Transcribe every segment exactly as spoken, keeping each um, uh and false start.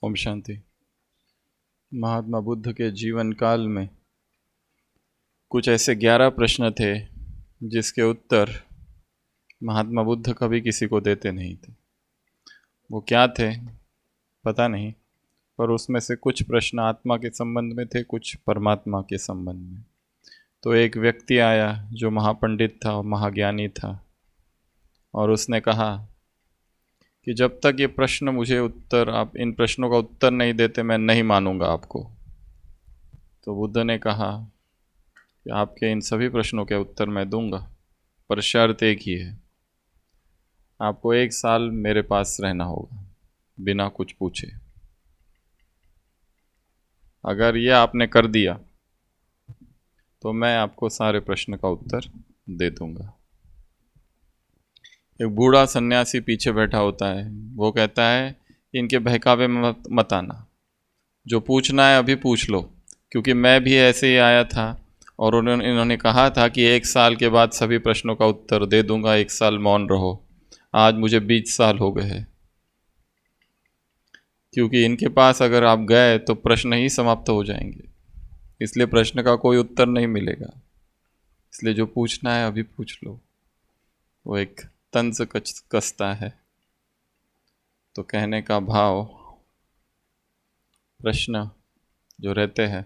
ओम शांति। महात्मा बुद्ध के जीवन काल में कुछ ऐसे ग्यारह प्रश्न थे जिसके उत्तर महात्मा बुद्ध कभी किसी को देते नहीं थे। वो क्या थे पता नहीं, पर उसमें से कुछ प्रश्न आत्मा के संबंध में थे, कुछ परमात्मा के संबंध में। तो एक व्यक्ति आया जो महापंडित था और महाज्ञानी था, और उसने कहा कि जब तक ये प्रश्न मुझे उत्तर आप इन प्रश्नों का उत्तर नहीं देते मैं नहीं मानूंगा आपको। तो बुद्ध ने कहा कि आपके इन सभी प्रश्नों के उत्तर मैं दूंगा, पर शर्त एक ही है, आपको एक साल मेरे पास रहना होगा बिना कुछ पूछे। अगर ये आपने कर दिया तो मैं आपको सारे प्रश्न का उत्तर दे दूंगा। एक बूढ़ा सन्यासी पीछे बैठा होता है, वो कहता है इनके बहकावे में मत, मत आना, जो पूछना है अभी पूछ लो, क्योंकि मैं भी ऐसे ही आया था और उन्होंने इन्होंने कहा था कि एक साल के बाद सभी प्रश्नों का उत्तर दे दूंगा, एक साल मौन रहो। आज मुझे बीस साल हो गए हैं, क्योंकि इनके पास अगर आप गए तो प्रश्न ही समाप्त हो जाएंगे, इसलिए प्रश्न का कोई उत्तर नहीं मिलेगा। इसलिए जो पूछना है अभी पूछ लो। वो एक तंज कसता है। तो कहने का भाव, प्रश्न जो रहते हैं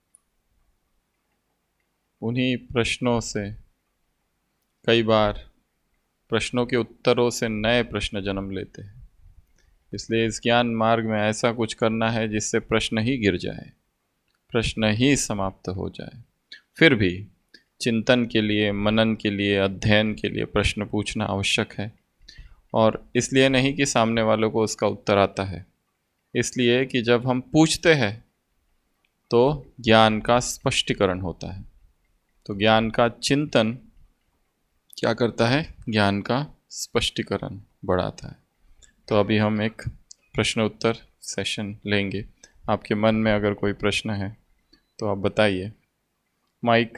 उन्हीं प्रश्नों से कई बार प्रश्नों के उत्तरों से नए प्रश्न जन्म लेते हैं। इसलिए इस ज्ञान मार्ग में ऐसा कुछ करना है जिससे प्रश्न ही गिर जाए, प्रश्न ही समाप्त हो जाए। फिर भी चिंतन के लिए, मनन के लिए, अध्ययन के लिए प्रश्न पूछना आवश्यक है। और इसलिए नहीं कि सामने वालों को उसका उत्तर आता है, इसलिए कि जब हम पूछते हैं तो ज्ञान का स्पष्टीकरण होता है। तो ज्ञान का चिंतन क्या करता है? ज्ञान का स्पष्टीकरण बढ़ाता है। तो अभी हम एक प्रश्न उत्तर सेशन लेंगे। आपके मन में अगर कोई प्रश्न है तो आप बताइए। माइक,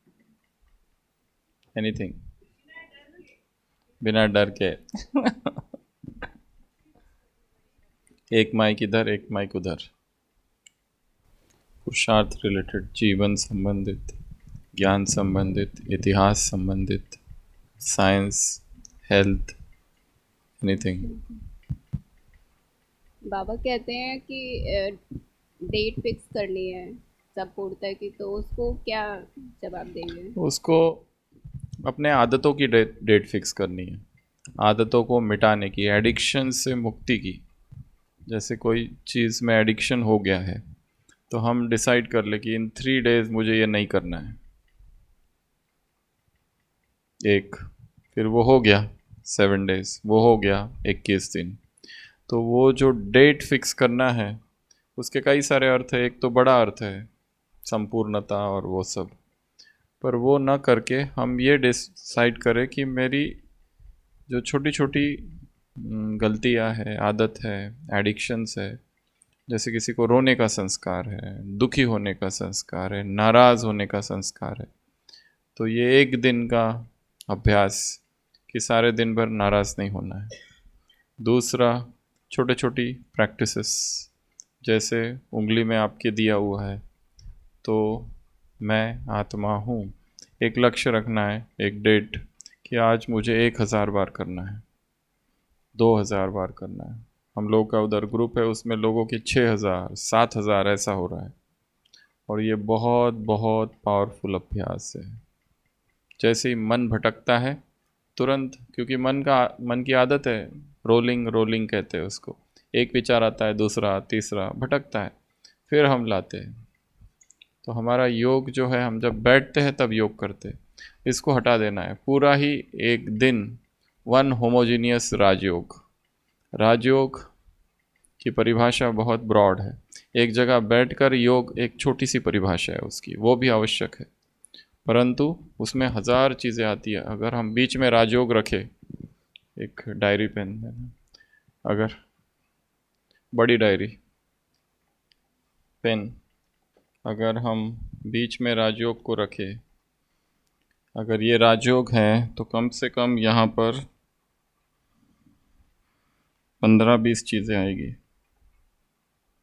एनीथिंग, बिना डर के। एक माइक इधर, एक माइक उधर। पुरुषार्थ रिलेटेड, जीवन संबंधित, ज्ञान संबंधित, इतिहास संबंधित, साइंस, हेल्थ, एनीथिंग। बाबा कहते हैं कि डेट फिक्स करनी है सब पूर्णता की, तो उसको क्या जवाब देंगे? उसको अपने आदतों की डेट डेट फिक्स करनी है, आदतों को मिटाने की, एडिक्शन से मुक्ति की। जैसे कोई चीज़ में एडिक्शन हो गया है तो हम डिसाइड कर ले कि इन थ्री डेज मुझे ये नहीं करना है। एक, फिर वो हो गया सेवन डेज, वो हो गया इक्कीस दिन। तो वो जो डेट फिक्स करना है उसके कई सारे अर्थ है। एक तो बड़ा अर्थ है संपूर्णता और वो सब, पर वो ना करके हम ये डिसाइड करें कि मेरी जो छोटी छोटी गलतियां है, आदत है, एडिक्शंस है, जैसे किसी को रोने का संस्कार है, दुखी होने का संस्कार है, नाराज़ होने का संस्कार है, तो ये एक दिन का अभ्यास कि सारे दिन भर नाराज़ नहीं होना है। दूसरा, छोटे छोटी प्रैक्टिसेस, जैसे उंगली में आपके दिया हुआ है तो मैं आत्मा हूँ, एक लक्ष्य रखना है, एक डेट कि आज मुझे एक हज़ार बार करना है, दो हज़ार बार करना है। हम लोग का उधर ग्रुप है, उसमें लोगों के छः हज़ार सात हज़ार ऐसा हो रहा है, और ये बहुत बहुत पावरफुल अभ्यास है। जैसे ही मन भटकता है तुरंत, क्योंकि मन का मन की आदत है, रोलिंग रोलिंग कहते हैं उसको, एक विचार आता है, दूसरा, तीसरा, भटकता है, फिर हम लाते हैं। तो हमारा योग जो है, हम जब बैठते हैं तब योग करते हैं, इसको हटा देना है। पूरा ही एक दिन वन होमोजीनियस राजयोग। राजयोग की परिभाषा बहुत ब्रॉड है, एक जगह बैठकर योग एक छोटी सी परिभाषा है उसकी, वो भी आवश्यक है, परंतु उसमें हजार चीज़ें आती है। अगर हम बीच में राजयोग रखें, एक डायरी पेन, अगर बड़ी डायरी पेन, अगर हम बीच में राजयोग को रखें, अगर ये राजयोग है तो कम से कम यहाँ पर पंद्रह बीस चीज़ें आएगी।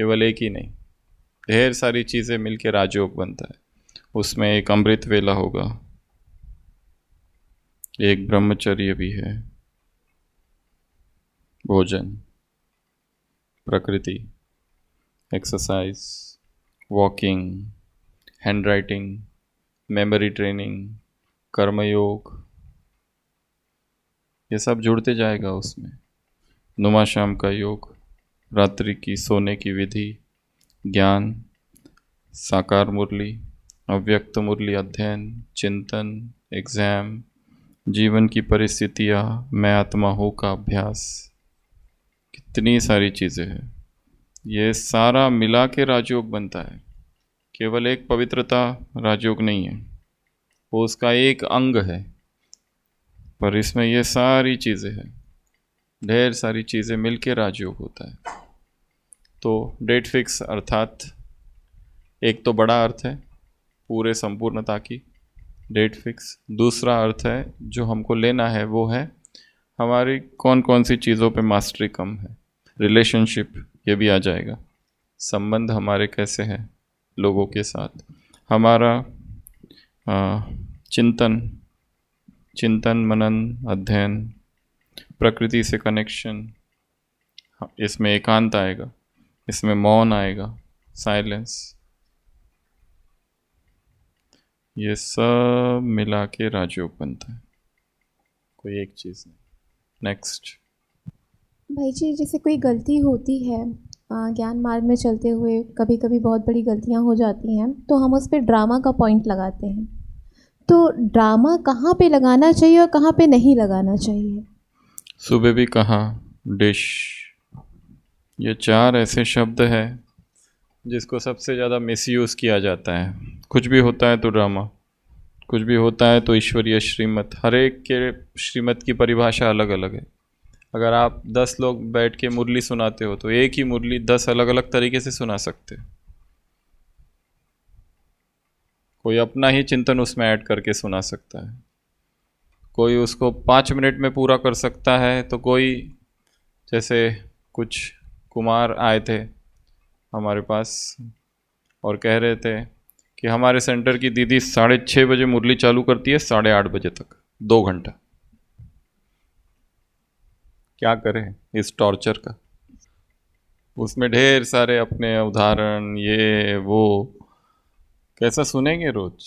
केवल एक ही नहीं, ढेर सारी चीज़ें मिलके राजयोग बनता है। उसमें एक अमृत वेला होगा, एक ब्रह्मचर्य भी है, भोजन, प्रकृति, exercise, walking, handwriting, memory training, कर्मयोग, ये सब जुड़ते जाएगा उसमें। नुमा शाम का योग, रात्रि की सोने की विधि, ज्ञान, साकार मुरली, अव्यक्त मुरली अध्ययन, चिंतन, एग्ज़ाम, जीवन की परिस्थितियाँ, मैं आत्मा हूँ का अभ्यास, कितनी सारी चीज़ें हैं। ये सारा मिला के राजयोग बनता है। केवल एक पवित्रता राजयोग नहीं है, वो उसका एक अंग है, पर इसमें ये सारी चीज़ें हैं, ढेर सारी चीज़ें मिलके राजयोग होता है। तो डेट फिक्स अर्थात एक तो बड़ा अर्थ है पूरे संपूर्णता की डेट फिक्स। दूसरा अर्थ है जो हमको लेना है वो है हमारी कौन कौन सी चीज़ों पे मास्टरी कम है। रिलेशनशिप, ये भी आ जाएगा। संबंध हमारे कैसे हैं लोगों के साथ, हमारा आ, चिंतन चिंतन मनन अध्ययन, प्रकृति से कनेक्शन, इसमें एकांत आएगा, इसमें मौन आएगा, साइलेंस, ये सब मिला के राजयोग बनता है, कोई एक चीज़ नहीं। नेक्स्ट। भाई जी, जैसे कोई गलती होती है ज्ञान मार्ग में चलते हुए, कभी कभी बहुत बड़ी गलतियां हो जाती हैं, तो हम उस पर ड्रामा का पॉइंट लगाते हैं। तो ड्रामा कहाँ पे लगाना चाहिए और कहाँ पे नहीं लगाना चाहिए? सुबह भी कहा डिश, ये चार ऐसे शब्द हैं जिसको सबसे ज़्यादा मिसयूज़ किया जाता है। कुछ भी होता है तो ड्रामा, कुछ भी होता है तो ईश्वरीय श्रीमत। हर एक के श्रीमत की परिभाषा अलग अलग है। अगर आप दस लोग बैठ के मुरली सुनाते हो तो एक ही मुरली दस अलग अलग तरीके से सुना सकते हो। कोई अपना ही चिंतन उसमें ऐड करके सुना सकता है, कोई उसको पाँच मिनट में पूरा कर सकता है, तो कोई, जैसे कुछ कुमार आए थे हमारे पास और कह रहे थे कि हमारे सेंटर की दीदी साढ़े छः बजे मुरली चालू करती है, साढ़े आठ बजे तक दो घंटा। क्या करें इस टॉर्चर का? उसमें ढेर सारे अपने उदाहरण, ये वो, कैसा सुनेंगे रोज?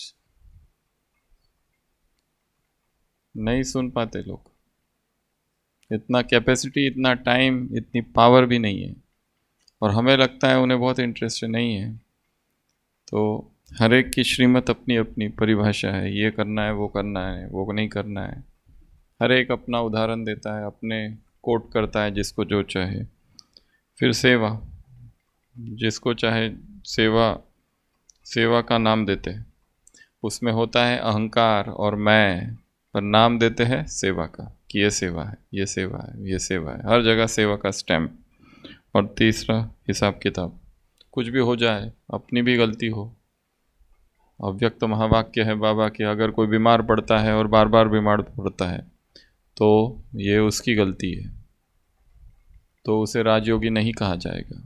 नहीं सुन पाते लोग, इतना कैपेसिटी, इतना टाइम, इतनी पावर भी नहीं है, और हमें लगता है उन्हें बहुत इंटरेस्ट नहीं है। तो हर एक की श्रीमत अपनी अपनी परिभाषा है, ये करना है, वो करना है, वो नहीं करना है। हर एक अपना उदाहरण देता है, अपने कोट करता है जिसको जो चाहे। फिर सेवा, जिसको चाहे सेवा सेवा का नाम देते हैं, उसमें होता है अहंकार और मैं, पर नाम देते हैं सेवा का कि ये सेवा है, ये सेवा है, ये सेवा है, हर जगह सेवा का स्टैम्प। और तीसरा हिसाब किताब, कुछ भी हो जाए, अपनी भी गलती हो। अव्यक्त महावाक्य है बाबा कि अगर कोई बीमार पड़ता है और बार बार बीमार पड़ता है तो ये उसकी गलती है, तो उसे राजयोगी नहीं कहा जाएगा।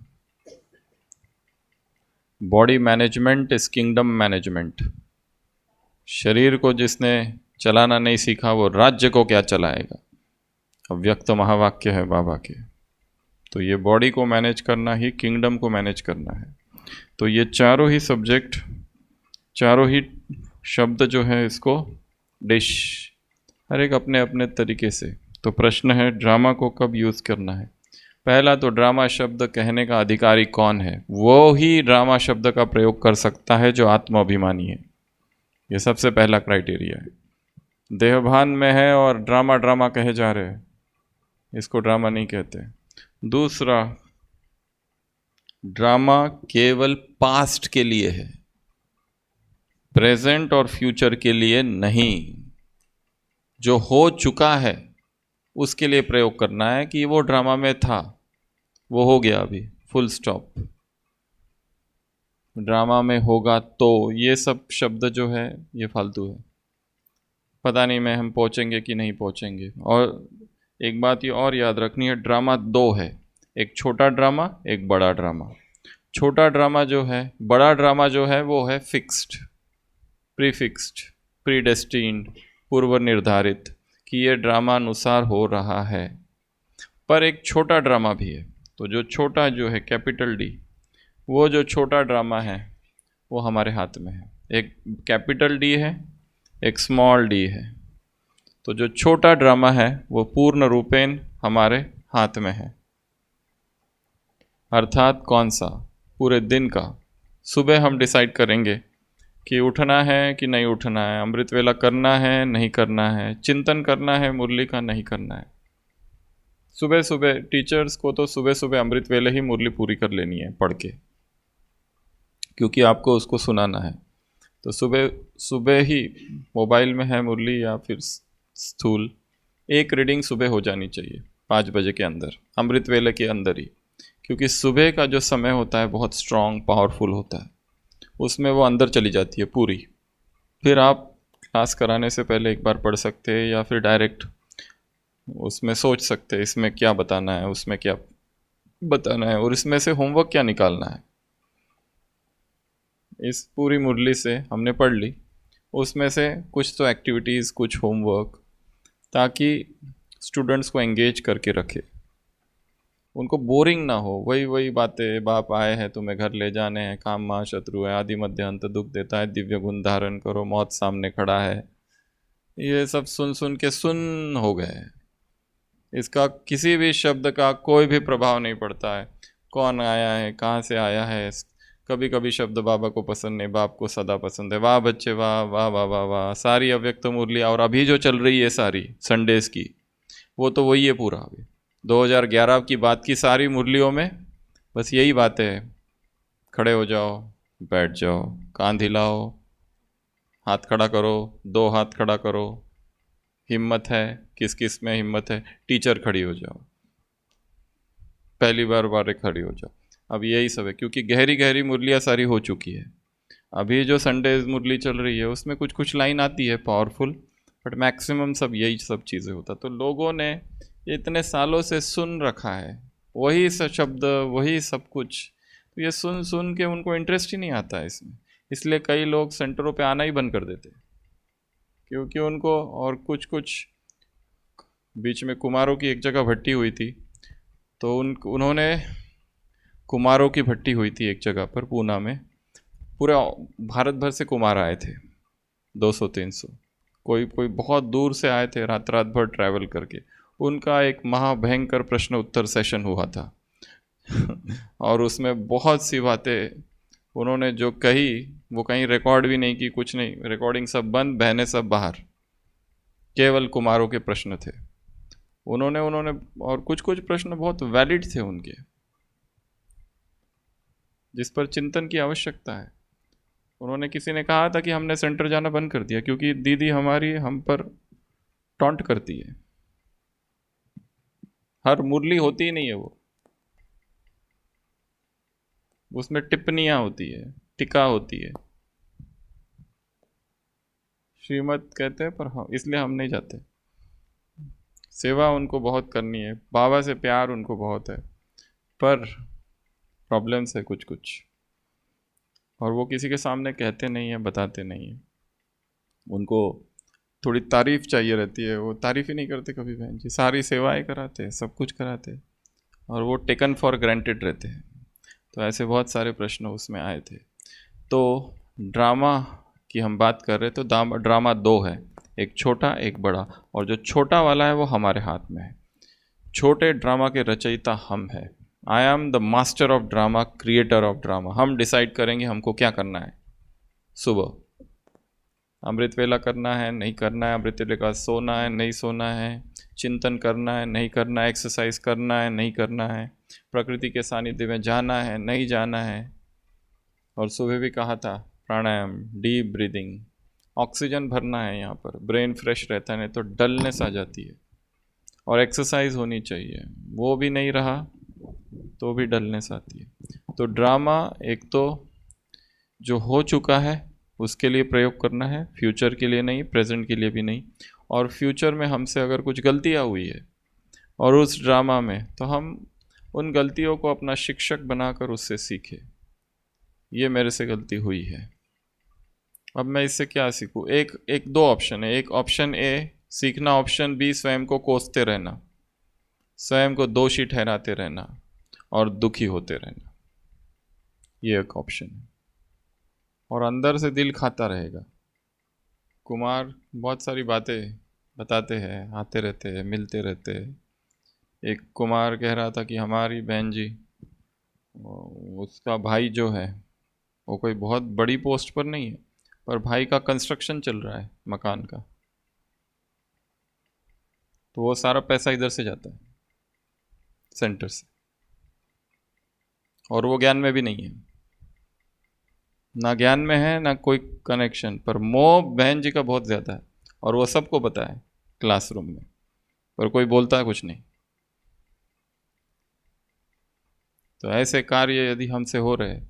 Body management is kingdom management. शरीर को जिसने चलाना नहीं सीखा वो राज्य को क्या चलाएगा? अव्यक्त महावाक्य है बाबा के। तो ये बॉडी को मैनेज करना ही किंगडम को मैनेज करना है। तो ये चारों ही सब्जेक्ट, चारों ही शब्द जो है, इसको डिश, हर एक अपने अपने तरीके से। तो प्रश्न है ड्रामा को कब यूज़ करना है? पहला तो ड्रामा शब्द कहने का अधिकारी कौन है? वो ही ड्रामा शब्द का प्रयोग कर सकता है जो आत्माभिमानी है। ये सबसे पहला क्राइटेरिया है। देहभान में है और ड्रामा ड्रामा कहे जा रहे हैं, इसको ड्रामा नहीं कहते। दूसरा, ड्रामा केवल पास्ट के लिए है, प्रेजेंट और फ्यूचर के लिए नहीं। जो हो चुका है उसके लिए प्रयोग करना है कि वो ड्रामा में था, वो हो गया, अभी फुल स्टॉप। ड्रामा में होगा तो, ये सब शब्द जो है ये फालतू है। पता नहीं मैं हम पहुंचेंगे कि नहीं पहुंचेंगे। और एक बात ये और याद रखनी है, ड्रामा दो है, एक छोटा ड्रामा, एक बड़ा ड्रामा। छोटा ड्रामा जो है, बड़ा ड्रामा जो है वो है फिक्स्ड, प्रीफिक्स्ड, प्रीडेस्टिन्ड, पूर्व निर्धारित कि ये ड्रामा अनुसार हो रहा है। पर एक छोटा ड्रामा भी है, तो जो छोटा जो है कैपिटल डी, वो जो छोटा ड्रामा है वो हमारे हाथ में है। एक कैपिटल डी है, एक स्मॉल डी है। तो जो छोटा ड्रामा है वो पूर्ण रूपेण हमारे हाथ में है। अर्थात कौन सा? पूरे दिन का। सुबह हम डिसाइड करेंगे कि उठना है कि नहीं उठना है, अमृत वेला करना है नहीं करना है, चिंतन करना है मुरली का नहीं करना है। सुबह सुबह टीचर्स को तो सुबह सुबह अमृत वेले ही मुरली पूरी कर लेनी है पढ़ के, क्योंकि आपको उसको सुनाना है। तो सुबह सुबह ही मोबाइल में है मुरली या फिर स्थूल, एक रीडिंग सुबह हो जानी चाहिए पाँच बजे के अंदर, अमृत वेले के अंदर ही, क्योंकि सुबह का जो समय होता है बहुत स्ट्रॉन्ग पावरफुल होता है, उसमें वो अंदर चली जाती है पूरी। फिर आप क्लास कराने से पहले एक बार पढ़ सकते हैं या फिर डायरेक्ट उसमें सोच सकते हैं इसमें क्या बताना है, उसमें क्या बताना है और इसमें से होमवर्क क्या निकालना है। इस पूरी मुरली से हमने पढ़ ली, उसमें से कुछ तो एक्टिविटीज़, कुछ होमवर्क, ताकि स्टूडेंट्स को एंगेज करके रखे, उनको बोरिंग ना हो। वही वही बातें, बाप आए हैं तुम्हें घर ले जाने हैं, काम माँ शत्रु है, आदि मध्य अंत दुख देता है, दिव्य गुण धारण करो, मौत सामने खड़ा है, ये सब सुन सुन के सुन हो गए। इसका किसी भी शब्द का कोई भी प्रभाव नहीं पड़ता है। कौन आया है, कहाँ से आया है, कभी कभी शब्द बाबा को पसंद नहीं, बाप को सदा पसंद है, वाह बच्चे वाह वाह वाह वाह वाह। सारी अव्यक्त मुरली और अभी जो चल रही है सारी संडेज की, वो तो वही है पूरा। अभी दो हज़ार ग्यारह की बात की सारी मुरलियों में बस यही बातें है। खड़े हो जाओ, बैठ जाओ, कांध हिलाओ, हाथ खड़ा करो, दो हाथ खड़ा करो, हिम्मत है, किस किस में हिम्मत है, टीचर खड़ी हो जाओ, पहली बार बार खड़ी हो जाओ। अब यही सब है, क्योंकि गहरी गहरी मुरलियाँ सारी हो चुकी है। अभी जो संडे मुरली चल रही है उसमें कुछ कुछ लाइन आती है पावरफुल, बट मैक्सिमम सब यही सब चीज़ें होता। तो लोगों ने इतने सालों से सुन रखा है वही सब शब्द, वही सब कुछ, तो ये सुन सुन के उनको इंटरेस्ट ही नहीं आता है इसमें। इसलिए कई लोग सेंटरों पे आना ही बंद कर देते, क्योंकि उनको और कुछ कुछ बीच में कुमारों की एक जगह भट्टी हुई थी, तो उन उन्होंने कुमारों की भट्टी हुई थी एक जगह पर पूना में, पूरे भारत भर से कुमार आए थे, दो सौ तीन सौ, कोई कोई बहुत दूर से आए थे, रात रात भर ट्रैवल करके। उनका एक महाभयंकर प्रश्न उत्तर सेशन हुआ था और उसमें बहुत सी बातें उन्होंने जो कही वो कहीं रिकॉर्ड भी नहीं की, कुछ नहीं, रिकॉर्डिंग सब बंद, बहनें सब बाहर, केवल कुमारों के प्रश्न थे उन्होंने उन्होंने और कुछ कुछ प्रश्न बहुत वैलिड थे उनके, जिस पर चिंतन की आवश्यकता है। उन्होंने, किसी ने कहा था कि हमने सेंटर जाना बंद कर दिया क्योंकि दीदी हमारी हम पर टॉन्ट करती है, हर मुरली होती ही नहीं है वो, उसमें टिप्पणियां होती है, टिका होती है, श्रीमत कहते हैं, पर हाँ इसलिए हम नहीं जाते। सेवा उनको बहुत करनी है, बाबा से प्यार उनको बहुत है, पर प्रॉब्लम्स है कुछ कुछ, और वो किसी के सामने कहते नहीं है, बताते नहीं है। उनको थोड़ी तारीफ चाहिए रहती है, वो तारीफ ही नहीं करते कभी बहन जी, सारी सेवाएं कराते हैं, सब कुछ कराते हैं, और वो टेकन फॉर ग्रांटेड रहते हैं। तो ऐसे बहुत सारे प्रश्न उसमें आए थे। तो ड्रामा की हम बात कर रहे, तो ड्रामा दो है, एक छोटा एक बड़ा, और जो छोटा वाला है वो हमारे हाथ में है। छोटे ड्रामा के रचयिता हम हैं। I am the master of drama, creator of drama. हम डिसाइड करेंगे हमको क्या करना है। सुबह अमृत वेला करना है नहीं करना है, अमृत वेले का सोना है नहीं सोना है, चिंतन करना है नहीं करना है, एक्सरसाइज करना है नहीं करना है, प्रकृति के सानिध्य में जाना है नहीं जाना है। और सुबह भी कहा था प्राणायाम, डीप ब्रीदिंग, ऑक्सीजन भरना है यहाँ पर, ब्रेन फ्रेश रहता है, नहीं तो डलनेस आ जाती है। और एक्सरसाइज होनी चाहिए, वो भी नहीं रहा तो भी डलनेस आती है। तो ड्रामा एक तो जो हो चुका है उसके लिए प्रयोग करना है, फ्यूचर के लिए नहीं, प्रेजेंट के लिए भी नहीं। और फ्यूचर में हमसे अगर कुछ गलतियाँ हुई है और उस ड्रामा में, तो हम उन गलतियों को अपना शिक्षक बनाकर उससे सीखें। ये मेरे से गलती हुई है, अब मैं इससे क्या सीखूं। एक एक दो ऑप्शन है, एक ऑप्शन ए सीखना, ऑप्शन बी स्वयं को कोसते रहना, स्वयं को दोषी ठहराते रहना और दुखी होते रहना, ये एक ऑप्शन है। और अंदर से दिल खाता रहेगा। कुमार बहुत सारी बातें बताते हैं, आते रहते हैं, मिलते रहते हैं। एक कुमार कह रहा था कि हमारी बहन जी, उसका भाई जो है वो कोई बहुत बड़ी पोस्ट पर नहीं है, पर भाई का कंस्ट्रक्शन चल रहा है मकान का, तो वो सारा पैसा इधर से जाता है, सेंटर से, और वो ज्ञान में भी नहीं है, ना ज्ञान में है ना कोई कनेक्शन, पर मोह बहन जी का बहुत ज़्यादा है और वो सबको पता है क्लासरूम में, पर कोई बोलता है कुछ नहीं। तो ऐसे कार्य यदि हमसे हो रहे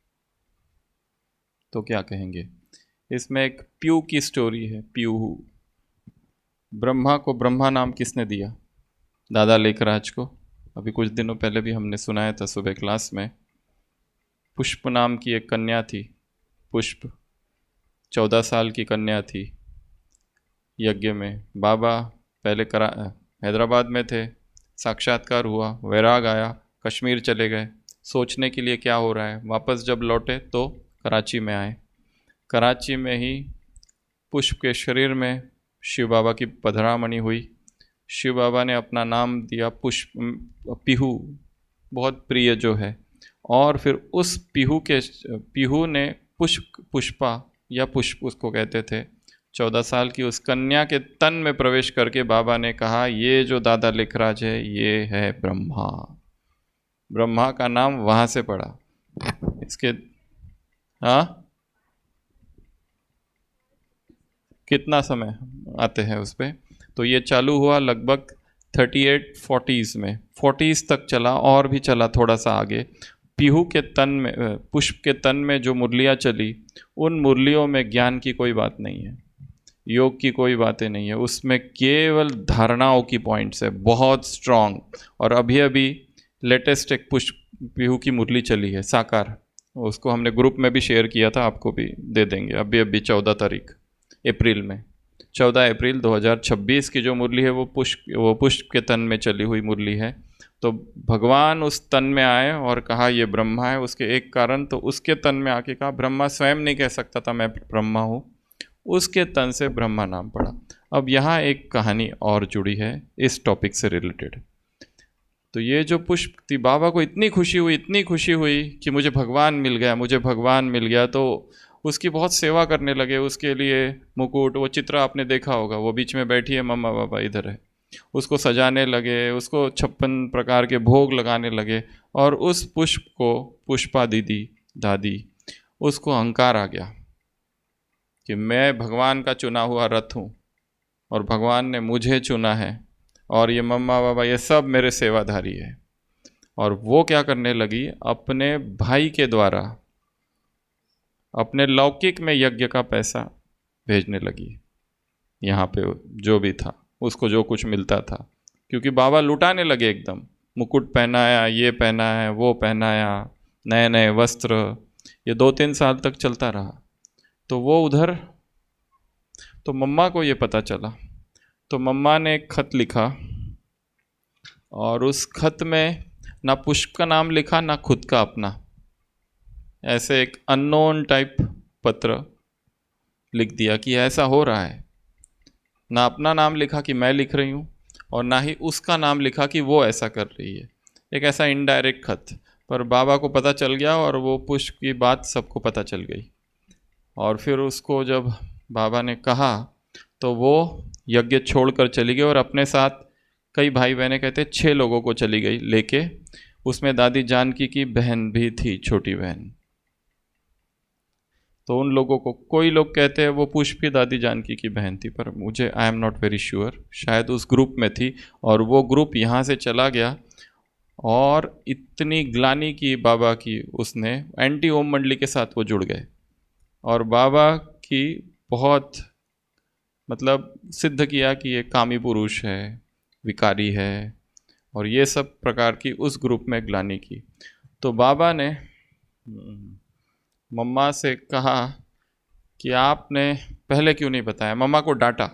तो क्या कहेंगे। इसमें एक प्यू की स्टोरी है। प्यू, ब्रह्मा को ब्रह्मा नाम किसने दिया? दादा लेखराज को। अभी कुछ दिनों पहले भी हमने सुनाया था सुबह क्लास में। पुष्प नाम की एक कन्या थी, पुष्प चौदह साल की कन्या थी। यज्ञ में बाबा पहले करा हैदराबाद में थे, साक्षात्कार हुआ, वैराग आया, कश्मीर चले गए सोचने के लिए क्या हो रहा है। वापस जब लौटे तो कराची में आए। कराची में ही पुष्प के शरीर में शिव बाबा की पधरामणि हुई। शिव बाबा ने अपना नाम दिया पुष्प, पीहू, बहुत प्रिय जो है। और फिर उस पीहू के पीहू ने पुष्प पुष्पा या पुष्प उसको कहते थे, चौदह साल की उस कन्या के तन में प्रवेश करके बाबा ने कहा ये जो दादा लेखराज है ये है ब्रह्मा। ब्रह्मा का नाम वहाँ से पड़ा। इसके हाँ कितना समय आते हैं उस पर। तो ये चालू हुआ लगभग थर्टी एट फोर्टीज़ में, फोर्टीज़ तक चला और भी चला थोड़ा सा आगे। पीहू के तन में, पुष्प के तन में जो मुरलियाँ चली, उन मुरलियों में ज्ञान की कोई बात नहीं है, योग की कोई बातें नहीं है, उसमें केवल धारणाओं की पॉइंट्स है, बहुत स्ट्रॉन्ग। और अभी अभी लेटेस्ट एक पुष्प पीहू की मुरली चली है साकार, उसको हमने ग्रुप में भी शेयर किया था, आपको भी दे देंगे। अभी अभी चौदह तारीख अप्रैल में, चौदह अप्रैल दो हज़ार छब्बीस की जो मुरली है वो पुष्प वो पुष्प के तन में चली हुई मुरली है। तो भगवान उस तन में आए और कहा ये ब्रह्मा है। उसके एक कारण, तो उसके तन में आके कहा, ब्रह्मा स्वयं नहीं कह सकता था मैं ब्रह्मा हूँ, उसके तन से ब्रह्मा नाम पड़ा। अब यहाँ एक कहानी और जुड़ी है इस टॉपिक से रिलेटेड। तो ये जो पुष्प थी, बाबा को इतनी खुशी हुई, इतनी खुशी हुई कि मुझे भगवान मिल गया, मुझे भगवान मिल गया। तो उसकी बहुत सेवा करने लगे, उसके लिए मुकुट, वो चित्र आपने देखा होगा, वो बीच में बैठी है, मम्मा बाबा इधर है, उसको सजाने लगे, उसको छप्पन प्रकार के भोग लगाने लगे। और उस पुष्प को पुष्पा दीदी दादी, उसको अहंकार आ गया कि मैं भगवान का चुना हुआ रथ हूँ और भगवान ने मुझे चुना है और ये मम्मा बाबा ये सब मेरे सेवाधारी है। और वो क्या करने लगी, अपने भाई के द्वारा अपने लौकिक में यज्ञ का पैसा भेजने लगी। यहाँ पे जो भी था उसको जो कुछ मिलता था, क्योंकि बाबा लुटाने लगे एकदम। मुकुट पहनाया, ये पहनाया, वो पहनाया, नए नए वस्त्र, ये दो तीन साल तक चलता रहा। तो वो उधर, तो मम्मा को ये पता चला, तो मम्मा ने एक खत लिखा और उस खत में ना पुष्प का नाम लिखा ना खुद का अपना, ऐसे एक अननोन टाइप पत्र लिख दिया कि ऐसा हो रहा है। ना अपना नाम लिखा कि मैं लिख रही हूँ और ना ही उसका नाम लिखा कि वो ऐसा कर रही है, एक ऐसा इनडायरेक्ट खत। पर बाबा को पता चल गया और वो पुष्प की बात सबको पता चल गई। और फिर उसको जब बाबा ने कहा तो वो यज्ञ छोड़कर चली गई और अपने साथ कई भाई बहनें, कहते छः लोगों को चली गई लेके। उसमें दादी जानकी की बहन भी थी, छोटी बहन। तो उन लोगों को, कोई लोग कहते हैं वो पुष्प की दादी जानकी की बहन थी, पर मुझे I am not very sure, शायद उस ग्रुप में थी। और वो ग्रुप यहाँ से चला गया और इतनी ग्लानी की बाबा की, उसने एंटी ओम मंडली के साथ वो जुड़ गए और बाबा की बहुत मतलब सिद्ध किया कि ये कामी पुरुष है, विकारी है, और ये सब प्रकार की उस ग्रुप में ग्लानी की। तो बाबा ने मम्मा से कहा कि आपने पहले क्यों नहीं बताया, मम्मा को डांटा।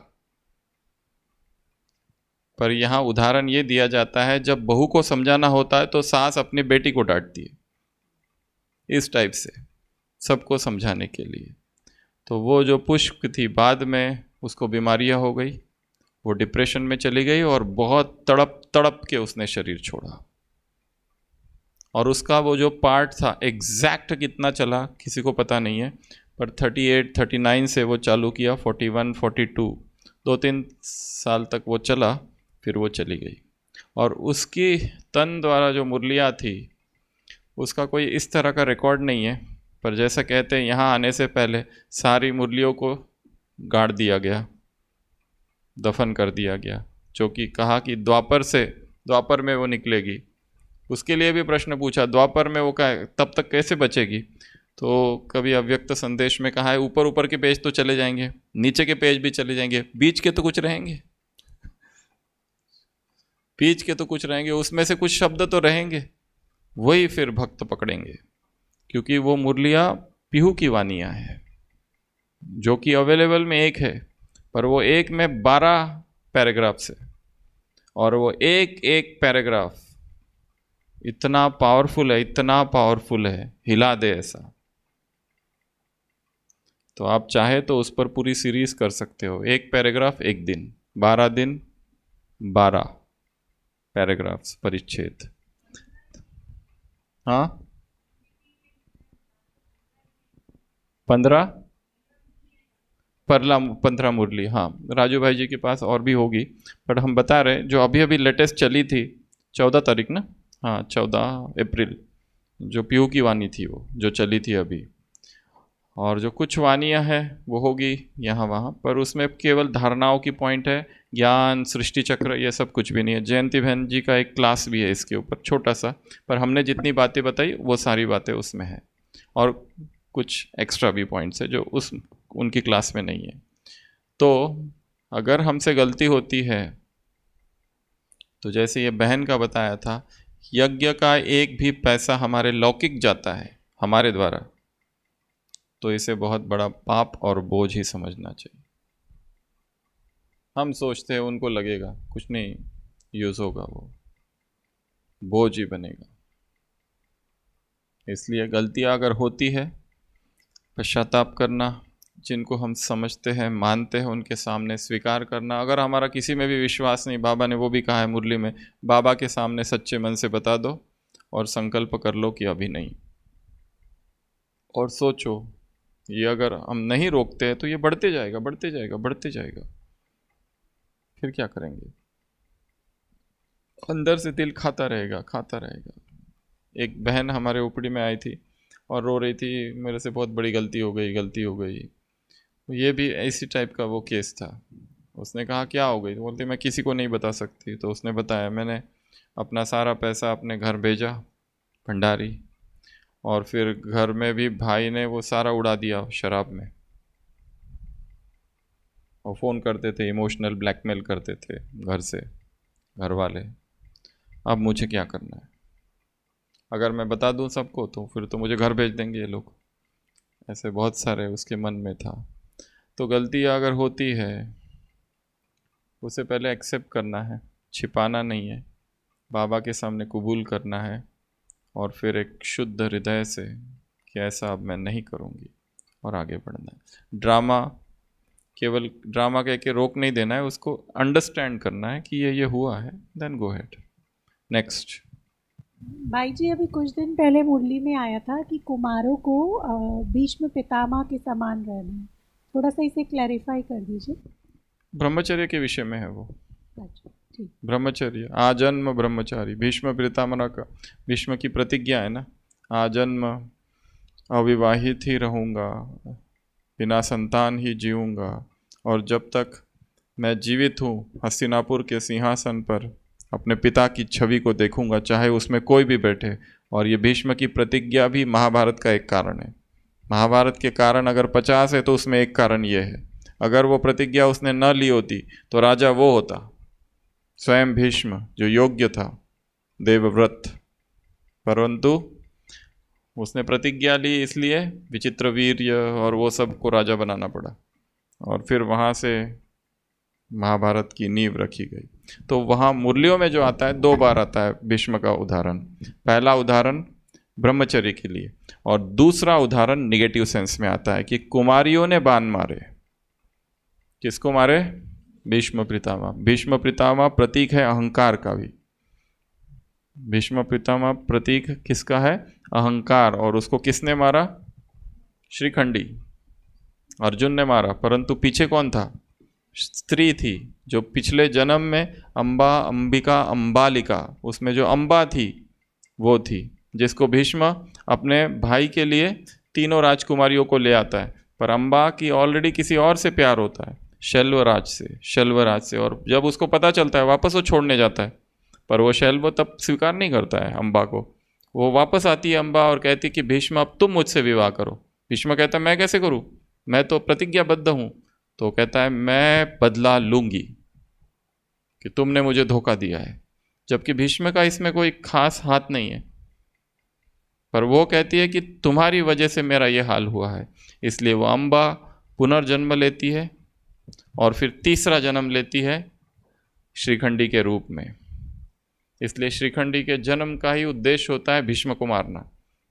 पर यहाँ उदाहरण ये दिया जाता है, जब बहू को समझाना होता है तो सास अपनी बेटी को डांटती है, इस टाइप से सबको समझाने के लिए। तो वो जो पुष्प थी, बाद में उसको बीमारियां हो गई, वो डिप्रेशन में चली गई और बहुत तड़प तड़प के उसने शरीर छोड़ा। और उसका वो जो पार्ट था एग्जैक्ट कितना चला किसी को पता नहीं है, पर अड़तीस, उनतालीस से वो चालू किया, इकतालीस, बयालीस, दो तीन साल तक वो चला, फिर वो चली गई। और उसकी तन द्वारा जो मुरलियाँ थी, उसका कोई इस तरह का रिकॉर्ड नहीं है, पर जैसा कहते हैं यहाँ आने से पहले सारी मुरलियों को गाड़ दिया गया, दफन कर दिया गया, जो कि कहा कि द्वापर से द्वापर में वो निकलेगी। उसके लिए भी प्रश्न पूछा, द्वापर में वो क्या तब तक कैसे बचेगी? तो कभी अव्यक्त संदेश में कहा है, ऊपर ऊपर के पेज तो चले जाएंगे, नीचे के पेज भी चले जाएंगे, बीच के तो कुछ रहेंगे, बीच के तो कुछ रहेंगे, उसमें से कुछ शब्द तो रहेंगे, वही फिर भक्त पकड़ेंगे, क्योंकि वो मुरलिया पीहू की वानियाँ है, जो कि अवेलेबल में एक है, पर वो एक में बारह पैराग्राफ से, और वो एक एक पैराग्राफ इतना पावरफुल है, इतना पावरफुल है, हिला दे ऐसा। तो आप चाहे तो उस पर पूरी सीरीज कर सकते हो, एक पैराग्राफ एक दिन, बारह दिन बारह पैराग्राफ्स परिच्छेद। हाँ, पंद्रह परला पंद्रह मुरली। हाँ, राजू भाई जी के पास और भी होगी, बट हम बता रहे जो अभी अभी लेटेस्ट चली थी, चौदह तारीख ना, हाँ चौदह अप्रैल, जो पीहू की वाणी थी वो जो चली थी अभी। और जो कुछ वानियाँ हैं वो होगी यहाँ वहाँ, पर उसमें केवल धारणाओं की पॉइंट है, ज्ञान, सृष्टि चक्र, ये सब कुछ भी नहीं है। जयंती बहन जी का एक क्लास भी है इसके ऊपर, छोटा सा, पर हमने जितनी बातें बताई वो सारी बातें उसमें है, और कुछ एक्स्ट्रा भी पॉइंट्स है जो उस उनकी क्लास में नहीं है। तो अगर हमसे गलती होती है, तो जैसे ये बहन का बताया था, यज्ञ का एक भी पैसा हमारे लौकिक जाता है हमारे द्वारा, तो इसे बहुत बड़ा पाप और बोझ ही समझना चाहिए। हम सोचते हैं उनको लगेगा कुछ नहीं यूज़ होगा, वो बोझ ही बनेगा। इसलिए गलतियाँ अगर होती है, पश्चाताप करना, जिनको हम समझते हैं, मानते हैं, उनके सामने स्वीकार करना। अगर हमारा किसी में भी विश्वास नहीं, बाबा ने वो भी कहा है मुरली में, बाबा के सामने सच्चे मन से बता दो और संकल्प कर लो कि अभी नहीं। और सोचो, ये अगर हम नहीं रोकते हैं तो ये बढ़ते जाएगा, बढ़ते जाएगा, बढ़ते जाएगा, फिर क्या करेंगे? अंदर से दिल खाता रहेगा, खाता रहेगा। एक बहन हमारे ओपीडी में आई थी और रो रही थी, मेरे से बहुत बड़ी गलती हो गई, गलती हो गई। ये भी इसी टाइप का वो केस था। उसने कहा क्या हो गई? तो बोलती मैं किसी को नहीं बता सकती। तो उसने बताया, मैंने अपना सारा पैसा अपने घर भेजा, भंडारी, और फिर घर में भी भाई ने वो सारा उड़ा दिया शराब में, और फ़ोन करते थे, इमोशनल ब्लैकमेल करते थे घर से, घर वाले। अब मुझे क्या करना है? अगर मैं बता दूं सबको तो फिर तो मुझे घर भेज देंगे ये लोग। ऐसे बहुत सारे उसके मन में था। तो गलती अगर होती है, उसे पहले एक्सेप्ट करना है, छिपाना नहीं है, बाबा के सामने कबूल करना है, और फिर एक शुद्ध हृदय से कि ऐसा अब मैं नहीं करूँगी, और आगे बढ़ना है। ड्रामा, केवल ड्रामा कह के रोक नहीं देना है, उसको अंडरस्टैंड करना है कि ये ये हुआ है, देन गो हेड। नेक्स्ट। भाई जी, अभी कुछ दिन पहले मुरली में आया था कि कुमारों को भीष्म पितामह के समान रहना है, थोड़ा सा इसे क्लैरिफाई कर दीजिए। ब्रह्मचर्य के विषय में है वो। अच्छा, ठीक। ब्रह्मचर्य, आजन्म ब्रह्मचारी, भीष्म पितामह का, भीष्म की प्रतिज्ञा है ना, आजन्म अविवाहित ही रहूँगा, बिना संतान ही जीऊँगा, और जब तक मैं जीवित हूँ हस्तिनापुर के सिंहासन पर अपने पिता की छवि को देखूंगा, चाहे उसमें कोई भी बैठे। और ये भीष्म की प्रतिज्ञा भी महाभारत का एक कारण है। महाभारत के कारण अगर पचास है तो उसमें एक कारण ये है, अगर वो प्रतिज्ञा उसने न ली होती तो राजा वो होता, स्वयं भीष्म, जो योग्य था, देवव्रत, परंतु उसने प्रतिज्ञा ली, इसलिए विचित्र वीर्य और वो सब को राजा बनाना पड़ा, और फिर वहाँ से महाभारत की नींव रखी गई। तो वहाँ मुरलियों में जो आता है, दो बार आता है भीष्म का उदाहरण। पहला उदाहरण ब्रह्मचर्य के लिए, और दूसरा उदाहरण निगेटिव सेंस में आता है कि कुमारियों ने बाण मारे। किसको मारे? भीष्म पितामह। भीष्म पितामह प्रतीक है अहंकार का भी। भीष्म पितामह प्रतीक किसका है? अहंकार। और उसको किसने मारा? श्रीखंडी, अर्जुन ने मारा। परंतु पीछे कौन था? स्त्री थी, जो पिछले जन्म में अंबा, अंबिका, अंबालिका, उसमें जो अंबा थी वो थी, जिसको भीष्म अपने भाई के लिए तीनों राजकुमारियों को ले आता है। पर अंबा की ऑलरेडी किसी और से प्यार होता है, शैल्वराज से, शैल्वराज से। और जब उसको पता चलता है वापस वो छोड़ने जाता है, पर वो शैल्व तब स्वीकार नहीं करता है अंबा को। वो वापस आती है अंबा और कहती कि भीष्म अब तुम मुझसे विवाह करो। भीष्म कहता है मैं कैसे करूं, मैं तो प्रतिज्ञाबद्ध हूं। तो कहता है मैं बदला लूंगी कि तुमने मुझे धोखा दिया है, जबकि भीष्म का इसमें कोई खास हाथ नहीं है। पर वो कहती है कि तुम्हारी वजह से मेरा ये हाल हुआ है। इसलिए वो अंबा पुनर्जन्म लेती है और फिर तीसरा जन्म लेती है श्रीखंडी के रूप में। इसलिए श्रीखंडी के जन्म का ही उद्देश्य होता है भीष्म को मारना,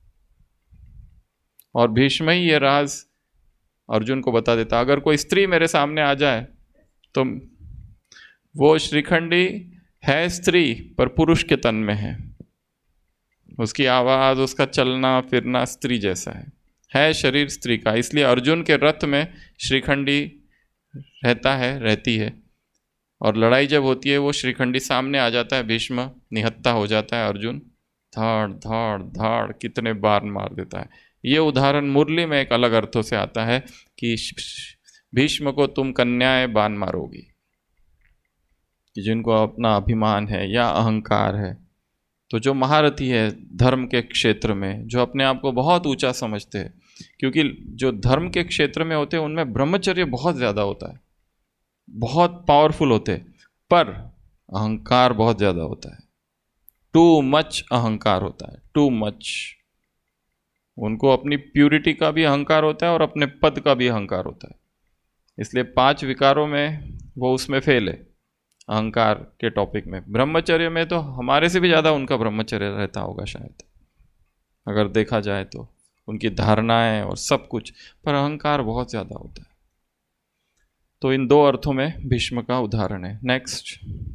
और भीष्म ही ये राज अर्जुन को बता देता। अगर कोई स्त्री मेरे सामने आ जाए तो वो श्रीखंडी है स्त्री पर पुरुष के तन में है, उसकी आवाज़, उसका चलना फिरना स्त्री जैसा है है शरीर स्त्री का। इसलिए अर्जुन के रथ में श्रीखंडी रहता है, रहती है, और लड़ाई जब होती है वो श्रीखंडी सामने आ जाता है, भीष्म निहत्था हो जाता है, अर्जुन धाड़ धाड़ धाड़ कितने बार मार देता है। ये उदाहरण मुरली में एक अलग अर्थों से आता है कि भीष्म को तुम कन्याएं बाण मारोगी, कि जिनको अपना अभिमान है या अहंकार है। तो जो महारथी है धर्म के क्षेत्र में, जो अपने आप को बहुत ऊंचा समझते हैं, क्योंकि जो धर्म के क्षेत्र में होते हैं उनमें ब्रह्मचर्य बहुत ज़्यादा होता है, बहुत पावरफुल होते हैं, पर अहंकार बहुत ज़्यादा होता है। टू मच अहंकार होता है, टू मच। उनको अपनी प्यूरिटी का भी अहंकार होता है और अपने पद का भी अहंकार होता है। इसलिए पांच विकारों में वो उसमें फेल है, अहंकार के टॉपिक में। ब्रह्मचर्य में तो हमारे से भी ज़्यादा उनका ब्रह्मचर्य रहता होगा शायद, अगर देखा जाए तो उनकी धारणाएं और सब कुछ, पर अहंकार बहुत ज़्यादा होता है। तो इन दो अर्थों में भीष्म का उदाहरण है। नेक्स्ट,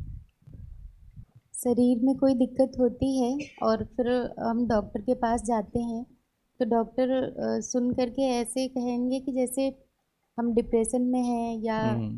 शरीर में कोई दिक्कत होती है और फिर हम डॉक्टर के पास जाते हैं, तो डॉक्टर सुन करके ऐसे कहेंगे कि जैसे हम डिप्रेशन में हैं, या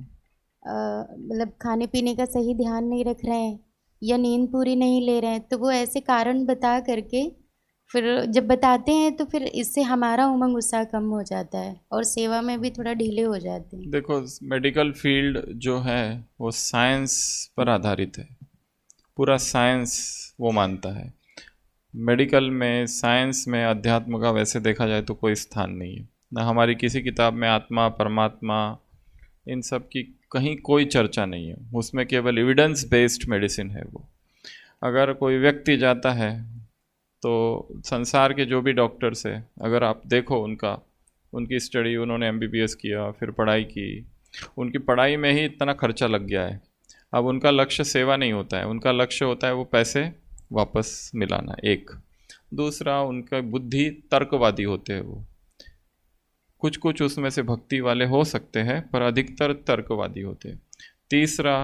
मतलब खाने पीने का सही ध्यान नहीं रख रहे हैं, या नींद पूरी नहीं ले रहे हैं। तो वो ऐसे कारण बता करके फिर जब बताते हैं तो फिर इससे हमारा उमंग उत्साह कम हो जाता है और सेवा में भी थोड़ा ढीले हो जाते हैं। देखो, मेडिकल फील्ड जो है वो साइंस पर आधारित है, पूरा साइंस वो मानता है। मेडिकल में, साइंस में अध्यात्म का वैसे देखा जाए तो कोई स्थान नहीं है। ना हमारी किसी किताब में आत्मा, परमात्मा, इन सब की कहीं कोई चर्चा नहीं है। उसमें केवल एविडेंस बेस्ड मेडिसिन है वो। अगर कोई व्यक्ति जाता है तो संसार के जो भी डॉक्टर्स है, अगर आप देखो उनका उनकी स्टडी, उन्होंने एमबीबीएस किया, फिर पढ़ाई की, उनकी पढ़ाई में ही इतना खर्चा लग गया है। अब उनका लक्ष्य सेवा नहीं होता है, उनका लक्ष्य होता है वो पैसे वापस मिलाना, एक। दूसरा, उनका बुद्धि तर्कवादी होते हैं वो। कुछ कुछ उसमें से भक्ति वाले हो सकते हैं, पर अधिकतर तर्कवादी होते हैं। तीसरा,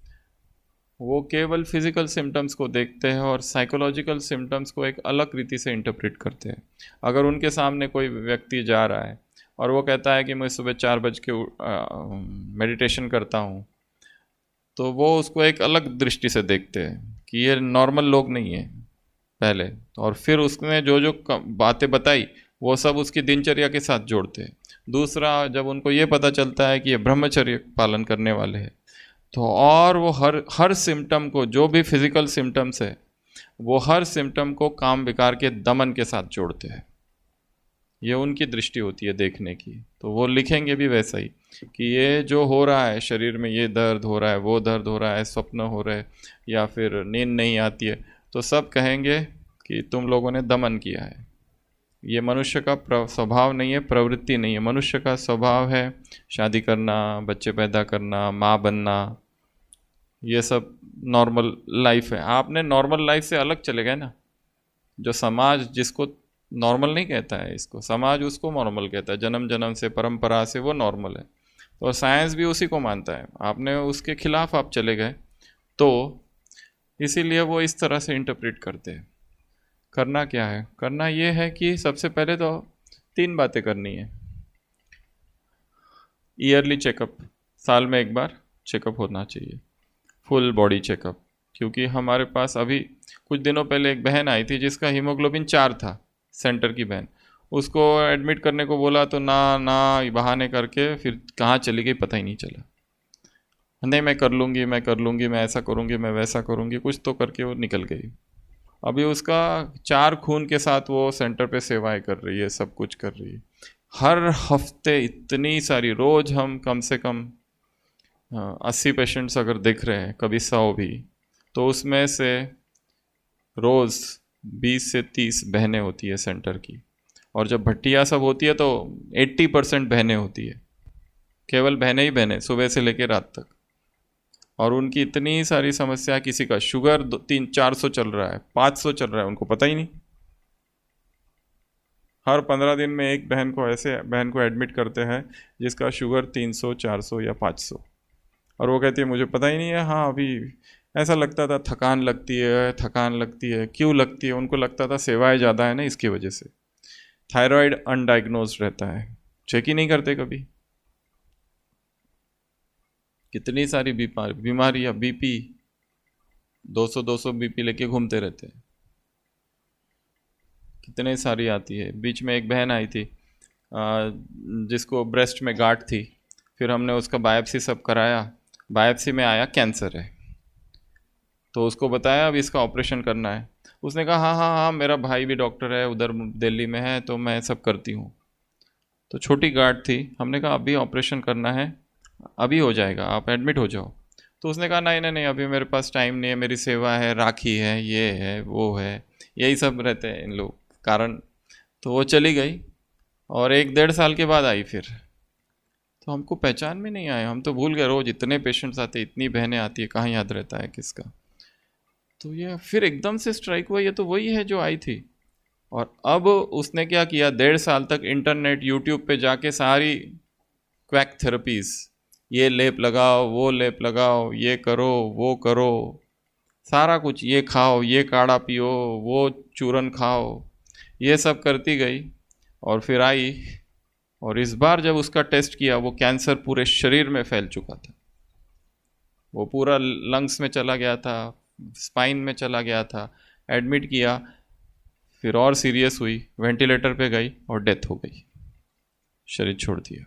वो केवल फिजिकल सिम्टम्स को देखते हैं और साइकोलॉजिकल सिम्टम्स को एक अलग रीति से इंटरप्रेट करते हैं। अगर उनके सामने कोई व्यक्ति जा रहा है और वो कहता है कि मैं सुबह चार बज के मेडिटेशन करता हूँ, तो वो उसको एक अलग दृष्टि से देखते हैं कि ये नॉर्मल लोग नहीं है पहले, और फिर उसने जो जो बातें बताई वो सब उसकी दिनचर्या के साथ जोड़ते हैं। दूसरा, जब उनको ये पता चलता है कि ये ब्रह्मचर्य पालन करने वाले हैं, तो और वो हर हर सिम्टम को, जो भी फिजिकल सिम्टम्स है, वो हर सिम्टम को काम विकार के दमन के साथ जोड़ते हैं। ये उनकी दृष्टि होती है देखने की। तो वो लिखेंगे भी वैसा ही कि ये जो हो रहा है शरीर में, ये दर्द हो रहा है, वो दर्द हो रहा है, स्वप्न हो रहे हैं, या फिर नींद नहीं आती है, तो सब कहेंगे कि तुम लोगों ने दमन किया है, ये मनुष्य का स्वभाव नहीं है, प्रवृत्ति नहीं है। मनुष्य का स्वभाव है शादी करना, बच्चे पैदा करना, माँ बनना, ये सब नॉर्मल लाइफ है। आपने नॉर्मल लाइफ से अलग चले गए ना। जो समाज जिसको नॉर्मल नहीं कहता है, इसको समाज उसको नॉर्मल कहता है, जन्म जन्म से परंपरा से वो नॉर्मल है, और साइंस भी उसी को मानता है। आपने उसके खिलाफ आप चले गए, तो इसीलिए वो इस तरह से इंटरप्रेट करते हैं। करना क्या है? करना ये है कि सबसे पहले तो तीन बातें करनी है। ईयरली चेकअप, साल में एक बार चेकअप होना चाहिए, फुल बॉडी चेकअप। क्योंकि हमारे पास अभी कुछ दिनों पहले एक बहन आई थी जिसका हीमोग्लोबिन चार था, सेंटर की बहन। उसको एडमिट करने को बोला तो ना ना बहाने करके फिर कहाँ चली गई पता ही नहीं चला। नहीं मैं कर लूँगी, मैं कर लूँगी, मैं ऐसा करूँगी, मैं वैसा करूँगी, कुछ तो करके वो निकल गई। अभी उसका चार खून के साथ वो सेंटर पे सेवाएं कर रही है, सब कुछ कर रही है। हर हफ्ते इतनी सारी, रोज़ हम कम से कम अस्सी पेशेंट्स अगर देख रहे हैं, कभी सौ भी, तो उसमें से रोज़ बीस से तीस बहनें होती है सेंटर की। और जब भट्टियाँ सब होती है तो अस्सी परसेंट बहनें होती है, केवल बहनें ही बहनें, सुबह से लेकर रात तक। और उनकी इतनी सारी समस्या, किसी का शुगर दो तीन चार सौ चल रहा है, पाँच सौ चल रहा है, उनको पता ही नहीं। हर पंद्रह दिन में एक बहन को, ऐसे बहन को एडमिट करते हैं जिसका शुगर तीन सौ चार सौ या पाँच सौ, और वो कहती है मुझे पता ही नहीं है। हाँ, अभी ऐसा लगता था, थकान लगती है, थकान लगती है। क्यों लगती है? उनको लगता था सेवाएं ज़्यादा है ना, इसकी वजह से। थायराइड अनडायग्नोज्ड रहता है, चेक ही नहीं करते कभी। कितनी सारी बीमारी बीमारियाँ, बीपी दो सौ दो सौ बीपी लेके घूमते रहते हैं, कितने सारी आती है। बीच में एक बहन आई थी जिसको ब्रेस्ट में गांठ थी, फिर हमने उसका बायोप्सी सब कराया, बायोप्सी में आया कैंसर है। तो उसको बताया अब इसका ऑपरेशन करना है। उसने कहा हाँ हाँ हाँ मेरा भाई भी डॉक्टर है, उधर दिल्ली में है, तो मैं सब करती हूँ। तो छोटी गांठ थी, हमने कहा अभी ऑपरेशन करना है, अभी हो जाएगा, आप एडमिट हो जाओ। तो उसने कहा नहीं नहीं नहीं, अभी मेरे पास टाइम नहीं है, मेरी सेवा है, राखी है, ये है वो है, यही सब रहते हैं इन लोग कारण। तो वो चली गई और एक डेढ़ साल के बाद आई फिर। तो हमको पहचान में नहीं आया, हम तो भूल गए, रोज़ इतने पेशेंट्स आते, इतनी बहनें आती है, कहाँ याद रहता है किसका। तो ये फिर एकदम से स्ट्राइक हुआ, ये तो वही है जो आई थी। और अब उसने क्या किया, डेढ़ साल तक इंटरनेट यूट्यूब पे जाके सारी क्वैक थेरेपीज़, ये लेप लगाओ, वो लेप लगाओ, ये करो, वो करो, सारा कुछ, ये खाओ, ये काढ़ा पियो, वो चूरन खाओ, ये सब करती गई। और फिर आई, और इस बार जब उसका टेस्ट किया, वो कैंसर पूरे शरीर में फैल चुका था। वो पूरा लंग्स में चला गया था, स्पाइन में चला गया था। एडमिट किया, फिर और सीरियस हुई, वेंटिलेटर पे गई और डेथ हो गई, शरीर छोड़ दिया।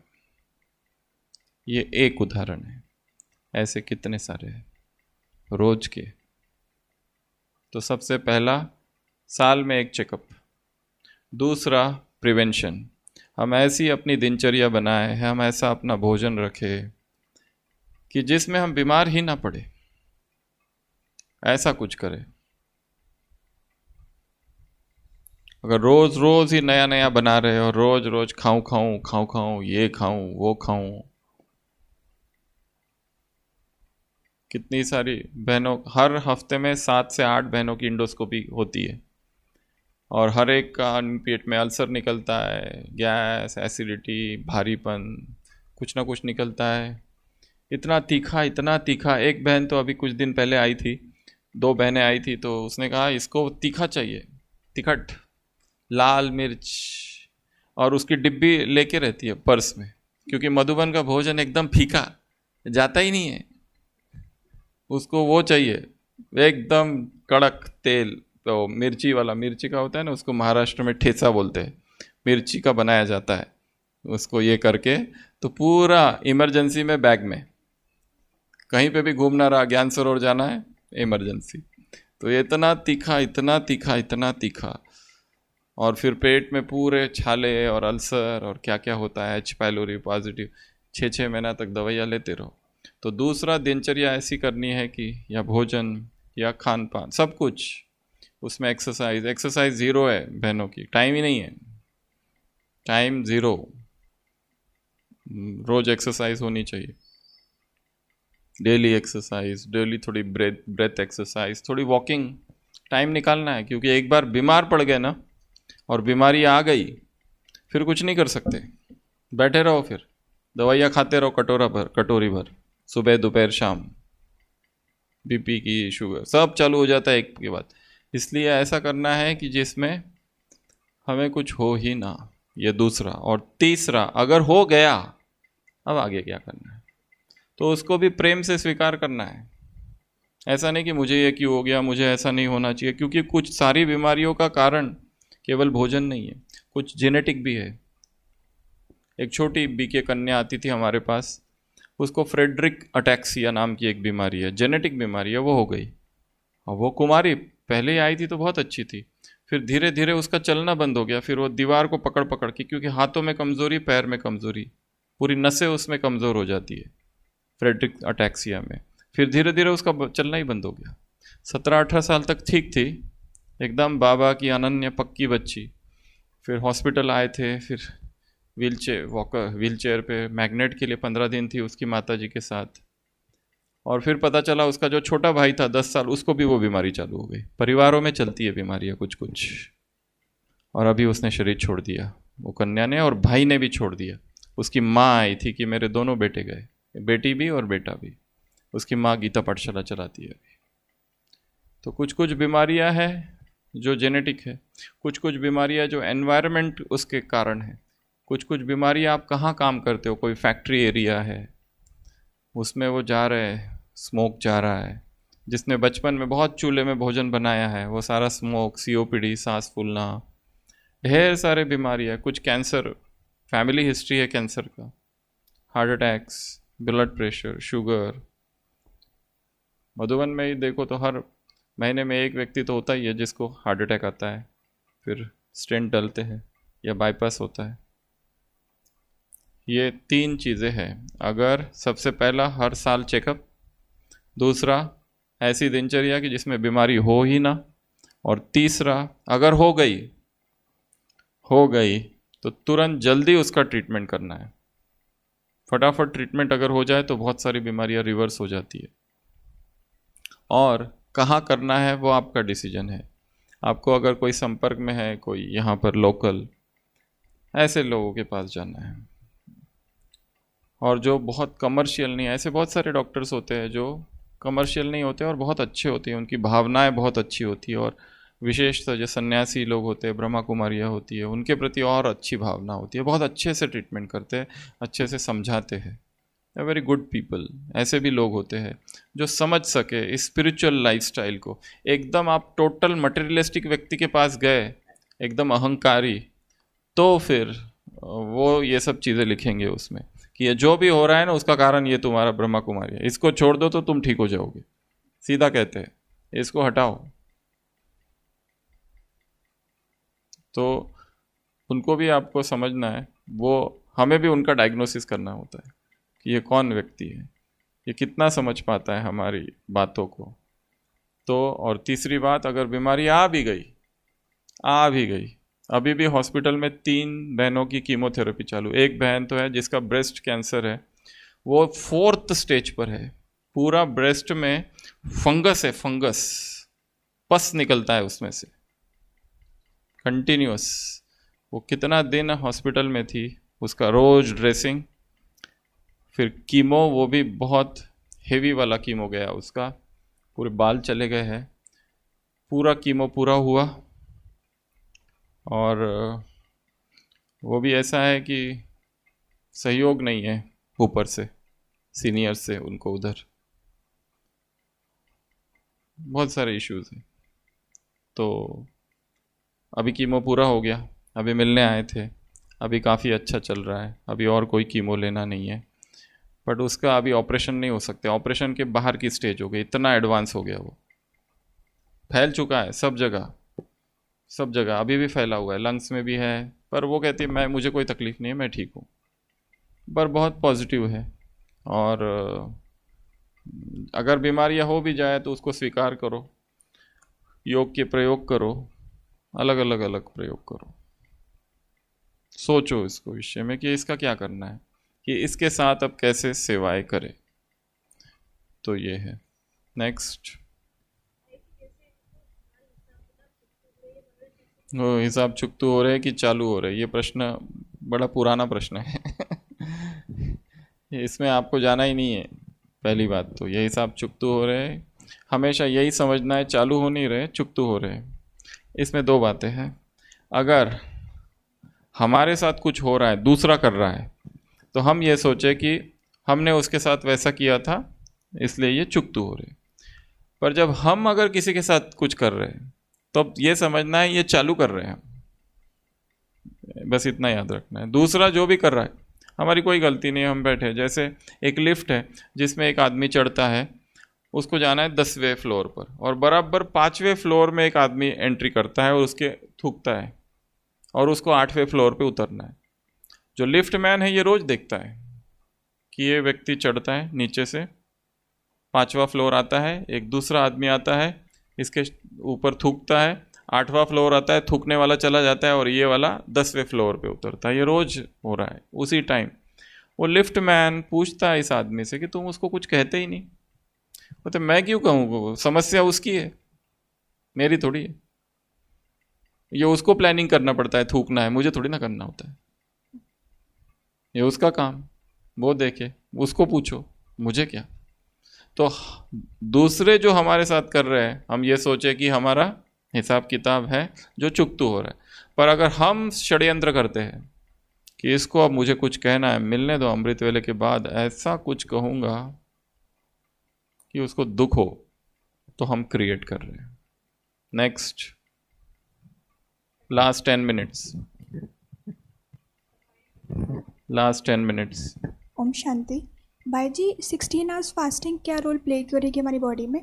ये एक उदाहरण है, ऐसे कितने सारे हैं रोज के। तो सबसे पहला, साल में एक चेकअप। दूसरा, प्रिवेंशन। हम ऐसी अपनी दिनचर्या बनाए, हम ऐसा अपना भोजन रखें कि जिसमें हम बीमार ही ना पड़े, ऐसा कुछ करें। अगर रोज रोज ही नया नया बना रहे और रोज रोज खाऊं खाऊं खाऊं खाऊं ये खाऊं वो खाऊं, कितनी सारी बहनों, हर हफ्ते में सात से आठ बहनों की इंडोस्कोपी होती है, और हर एक का पेट में अल्सर निकलता है, गैस, एसिडिटी, भारीपन, कुछ ना कुछ निकलता है। इतना तीखा, इतना तीखा। एक बहन तो अभी कुछ दिन पहले आई थी, दो बहनें आई थी, तो उसने कहा इसको तीखा चाहिए, तिखट, लाल मिर्च, और उसकी डिब्बी लेके रहती है पर्स में, क्योंकि मधुबन का भोजन एकदम फीका जाता ही नहीं है, उसको वो चाहिए एकदम कड़क तेल। तो मिर्ची वाला, मिर्ची का होता है ना, उसको महाराष्ट्र में ठेसा बोलते हैं, मिर्ची का बनाया जाता है उसको, ये करके तो पूरा इमरजेंसी में बैग में, कहीं पे भी घूमना रहा, ज्ञान सरोवर जाना है, इमरजेंसी। तो इतना तीखा, इतना तीखा, इतना तीखा, और फिर पेट में पूरे छाले और अल्सर और क्या क्या होता है, एच पाइलोरी पॉजिटिव, छः छः महीना तक दवाइयाँ लेते रहो। तो दूसरा, दिनचर्या ऐसी करनी है कि या भोजन या खान पान सब कुछ, उसमें एक्सरसाइज, एक्सरसाइज ज़ीरो है बहनों की, टाइम ही नहीं है, टाइम ज़ीरो, रोज एक्सरसाइज होनी चाहिए, डेली एक्सरसाइज, डेली थोड़ी ब्रेथ ब्रेथ एक्सरसाइज, थोड़ी वॉकिंग, टाइम निकालना है। क्योंकि एक बार बीमार पड़ गए ना और बीमारी आ गई, फिर कुछ नहीं कर सकते, बैठे रहो, फिर दवाइयाँ खाते रहो कटोरा भर कटोरी भर, सुबह दोपहर शाम, बीपी की, शुगर, सब चालू हो जाता है एक के बाद। इसलिए ऐसा करना है कि जिसमें हमें कुछ हो ही ना, ये दूसरा। और तीसरा, अगर हो गया, अब आगे क्या करना है, तो उसको भी प्रेम से स्वीकार करना है। ऐसा नहीं कि मुझे ये क्यों हो गया, मुझे ऐसा नहीं होना चाहिए, क्योंकि कुछ सारी बीमारियों का कारण केवल भोजन नहीं है, कुछ जेनेटिक भी है। एक छोटी बीके कन्या आती थी हमारे पास, उसको फ्रेडरिक अटैक्सिया नाम की एक बीमारी है, जेनेटिक बीमारी है, वो हो गई। और वो कुमारी पहले ही आई थी तो बहुत अच्छी थी, फिर धीरे धीरे उसका चलना बंद हो गया, फिर वो दीवार को पकड़ पकड़ के, क्योंकि हाथों में कमज़ोरी, पैर में कमज़ोरी, पूरी नसें उसमें कमज़ोर हो जाती है फ्रेडरिक अटैक्सिया में, फिर धीरे धीरे उसका चलना ही बंद हो गया। सत्रह अठारह साल तक ठीक थी, एकदम बाबा की अनन्य पक्की बच्ची। फिर हॉस्पिटल आए थे, फिर wheelchair walker wheelchair पे मैग्नेट के लिए पंद्रह दिन थी उसकी माता जी के साथ। और फिर पता चला उसका जो छोटा भाई था दस साल, उसको भी वो बीमारी चालू हो गई। परिवारों में चलती है बीमारियाँ कुछ कुछ। और अभी उसने शरीर छोड़ दिया, वो कन्या ने, और भाई ने भी छोड़ दिया। उसकी माँ आई थी कि मेरे दोनों बेटे गए, बेटी भी और बेटा भी। उसकी माँ गीता पाठशाला चलाती है अभी। तो कुछ कुछ बीमारियाँ हैं जो जेनेटिक है, कुछ कुछ बीमारियाँ जो एनवायरनमेंट उसके कारण है, कुछ कुछ बीमारियाँ आप कहाँ काम करते हो, कोई फैक्ट्री एरिया है उसमें वो जा रहे हैं, स्मोक जा रहा है, जिसने बचपन में बहुत चूल्हे में भोजन बनाया है वो सारा स्मोक, सीओपीडी, सांस फूलना, ढेर सारे बीमारियाँ। कुछ कैंसर, फैमिली हिस्ट्री है कैंसर का, heart attacks, blood pressure, sugar. Madhuban में ही देखो तो हर महीने में एक व्यक्ति तो होता ही है जिसको हार्ट अटैक आता है, फिर स्टेंट डलते हैं या बाईपास होता है। ये तीन चीज़ें हैं। अगर सबसे पहला हर साल चेकअप, दूसरा ऐसी दिनचर्या कि जिसमें बीमारी हो ही ना, और तीसरा अगर हो गई हो गई तो तुरंत जल्दी उसका ट्रीटमेंट करना है। फटाफट ट्रीटमेंट अगर हो जाए तो बहुत सारी बीमारियां रिवर्स हो जाती है। और कहाँ करना है वो आपका डिसीजन है। आपको अगर कोई संपर्क में है, कोई यहाँ पर लोकल, ऐसे लोगों के पास जाना है। और जो बहुत कमर्शियल नहीं है, ऐसे बहुत सारे डॉक्टर्स होते हैं जो कमर्शियल नहीं होते और बहुत अच्छे होते हैं, उनकी भावनाएं बहुत अच्छी होती है। और विशेषतः जो सन्यासी लोग होते हैं, ब्रह्मा कुमारियाँ होती है, उनके प्रति और अच्छी भावना होती है, बहुत अच्छे से ट्रीटमेंट करते हैं, अच्छे से समझाते हैं। A very good people. ऐसे भी लोग होते हैं जो समझ सके स्पिरिचुअल लाइफस्टाइल को। एकदम आप टोटल मटेरियलिस्टिक व्यक्ति के पास गए, एकदम अहंकारी, तो फिर वो ये सब चीज़ें लिखेंगे उसमें कि ये जो भी हो रहा है ना उसका कारण ये तुम्हारा ब्रह्मा कुमारी है, इसको छोड़ दो तो तुम ठीक हो जाओगे। सीधा कहते हैं इसको हटाओ। तो उनको भी आपको समझना है, वो हमें भी उनका डायग्नोसिस करना होता है कि ये कौन व्यक्ति है, ये कितना समझ पाता है हमारी बातों को। तो और तीसरी बात, अगर बीमारी आ भी गई आ भी गई अभी भी हॉस्पिटल में तीन बहनों की कीमोथेरेपी चालू। एक बहन तो है जिसका ब्रेस्ट कैंसर है, वो फोर्थ स्टेज पर है। पूरा ब्रेस्ट में फंगस है, फंगस, पस निकलता है उसमें से कंटिन्यूअस। वो कितना दिन हॉस्पिटल में थी, उसका रोज ड्रेसिंग, फिर कीमो, वो भी बहुत हेवी वाला कीमो गया उसका, पूरे बाल चले गए हैं। पूरा कीमो पूरा हुआ और वो भी ऐसा है कि सहयोग नहीं है ऊपर से, सीनियर से उनको, उधर बहुत सारे इश्यूज हैं। तो अभी कीमो पूरा हो गया, अभी मिलने आए थे, अभी काफ़ी अच्छा चल रहा है, अभी और कोई कीमो लेना नहीं है। बट उसका अभी ऑपरेशन नहीं हो सकते, ऑपरेशन के बाहर की स्टेज हो गई, इतना एडवांस हो गया, वो फैल चुका है सब जगह, सब जगह अभी भी फैला हुआ है, लंग्स में भी है। पर वो कहती है मैं, मुझे कोई तकलीफ़ नहीं है, मैं ठीक हूँ। पर बहुत पॉजिटिव है। और अगर बीमारियाँ हो भी जाए तो उसको स्वीकार करो, योग के प्रयोग करो, अलग अलग अलग प्रयोग करो। सोचो इसको विषय में कि इसका क्या करना है, कि इसके साथ अब कैसे सेवाएं करें। तो ये है। नेक्स्ट, वो हिसाब चुकतू हो रहे हैं कि चालू हो रहे हैं, ये प्रश्न बड़ा पुराना प्रश्न है इसमें आपको जाना ही नहीं है। पहली बात तो ये हिसाब चुकतू हो रहे हैं, हमेशा यही समझना है चालू हो नहीं रहे, चुकतू हो रहे हैं। इसमें दो बातें हैं, अगर हमारे साथ कुछ हो रहा है, दूसरा कर रहा है, तो हम ये सोचे कि हमने उसके साथ वैसा किया था इसलिए ये चुकतू हो रहे। पर जब हम अगर किसी के साथ कुछ कर रहे हैं तो अब ये समझना है ये चालू कर रहे हैं, बस इतना याद रखना है। दूसरा जो भी कर रहा है हमारी कोई गलती नहीं है, हम बैठे, जैसे एक लिफ्ट है जिसमें एक आदमी चढ़ता है, उसको जाना है दसवें फ्लोर पर, और बराबर पाँचवें फ्लोर में एक आदमी एंट्री करता है और उसके थूकता है और उसको आठवें फ्लोर पे उतरना है। जो लिफ्ट मैन है ये रोज़ देखता है कि ये व्यक्ति चढ़ता है, नीचे से पाँचवा फ्लोर आता है, एक दूसरा आदमी आता है, इसके ऊपर थूकता है, आठवां फ्लोर आता है, थूकने वाला चला जाता है और ये वाला दसवें फ्लोर पे उतरता है। ये रोज़ हो रहा है। उसी टाइम वो लिफ्ट मैन पूछता है इस आदमी से कि तुम उसको कुछ कहते ही नहीं। बोलते मैं क्यों कहूँ, समस्या उसकी है, मेरी थोड़ी है। ये उसको प्लानिंग करना पड़ता है, थूकना है, मुझे थोड़ी ना करना होता है, ये उसका काम, वो देखे, उसको पूछो, मुझे क्या। तो दूसरे जो हमारे साथ कर रहे हैं हम ये सोचे कि हमारा हिसाब किताब है जो चुकतू हो रहा है, पर अगर हम षड्यंत्र करते हैं कि इसको अब मुझे कुछ कहना है, मिलने दो, अमृत वेले के बाद ऐसा कुछ कहूँगा कि उसको दुख हो, तो हम क्रिएट कर रहे हैं। Next, last ten minutes last ten minutes ओम शांति। भाई जी, सिक्सटीन आवर्स फास्टिंग क्या रोल प्ले करेगी हमारी बॉडी में?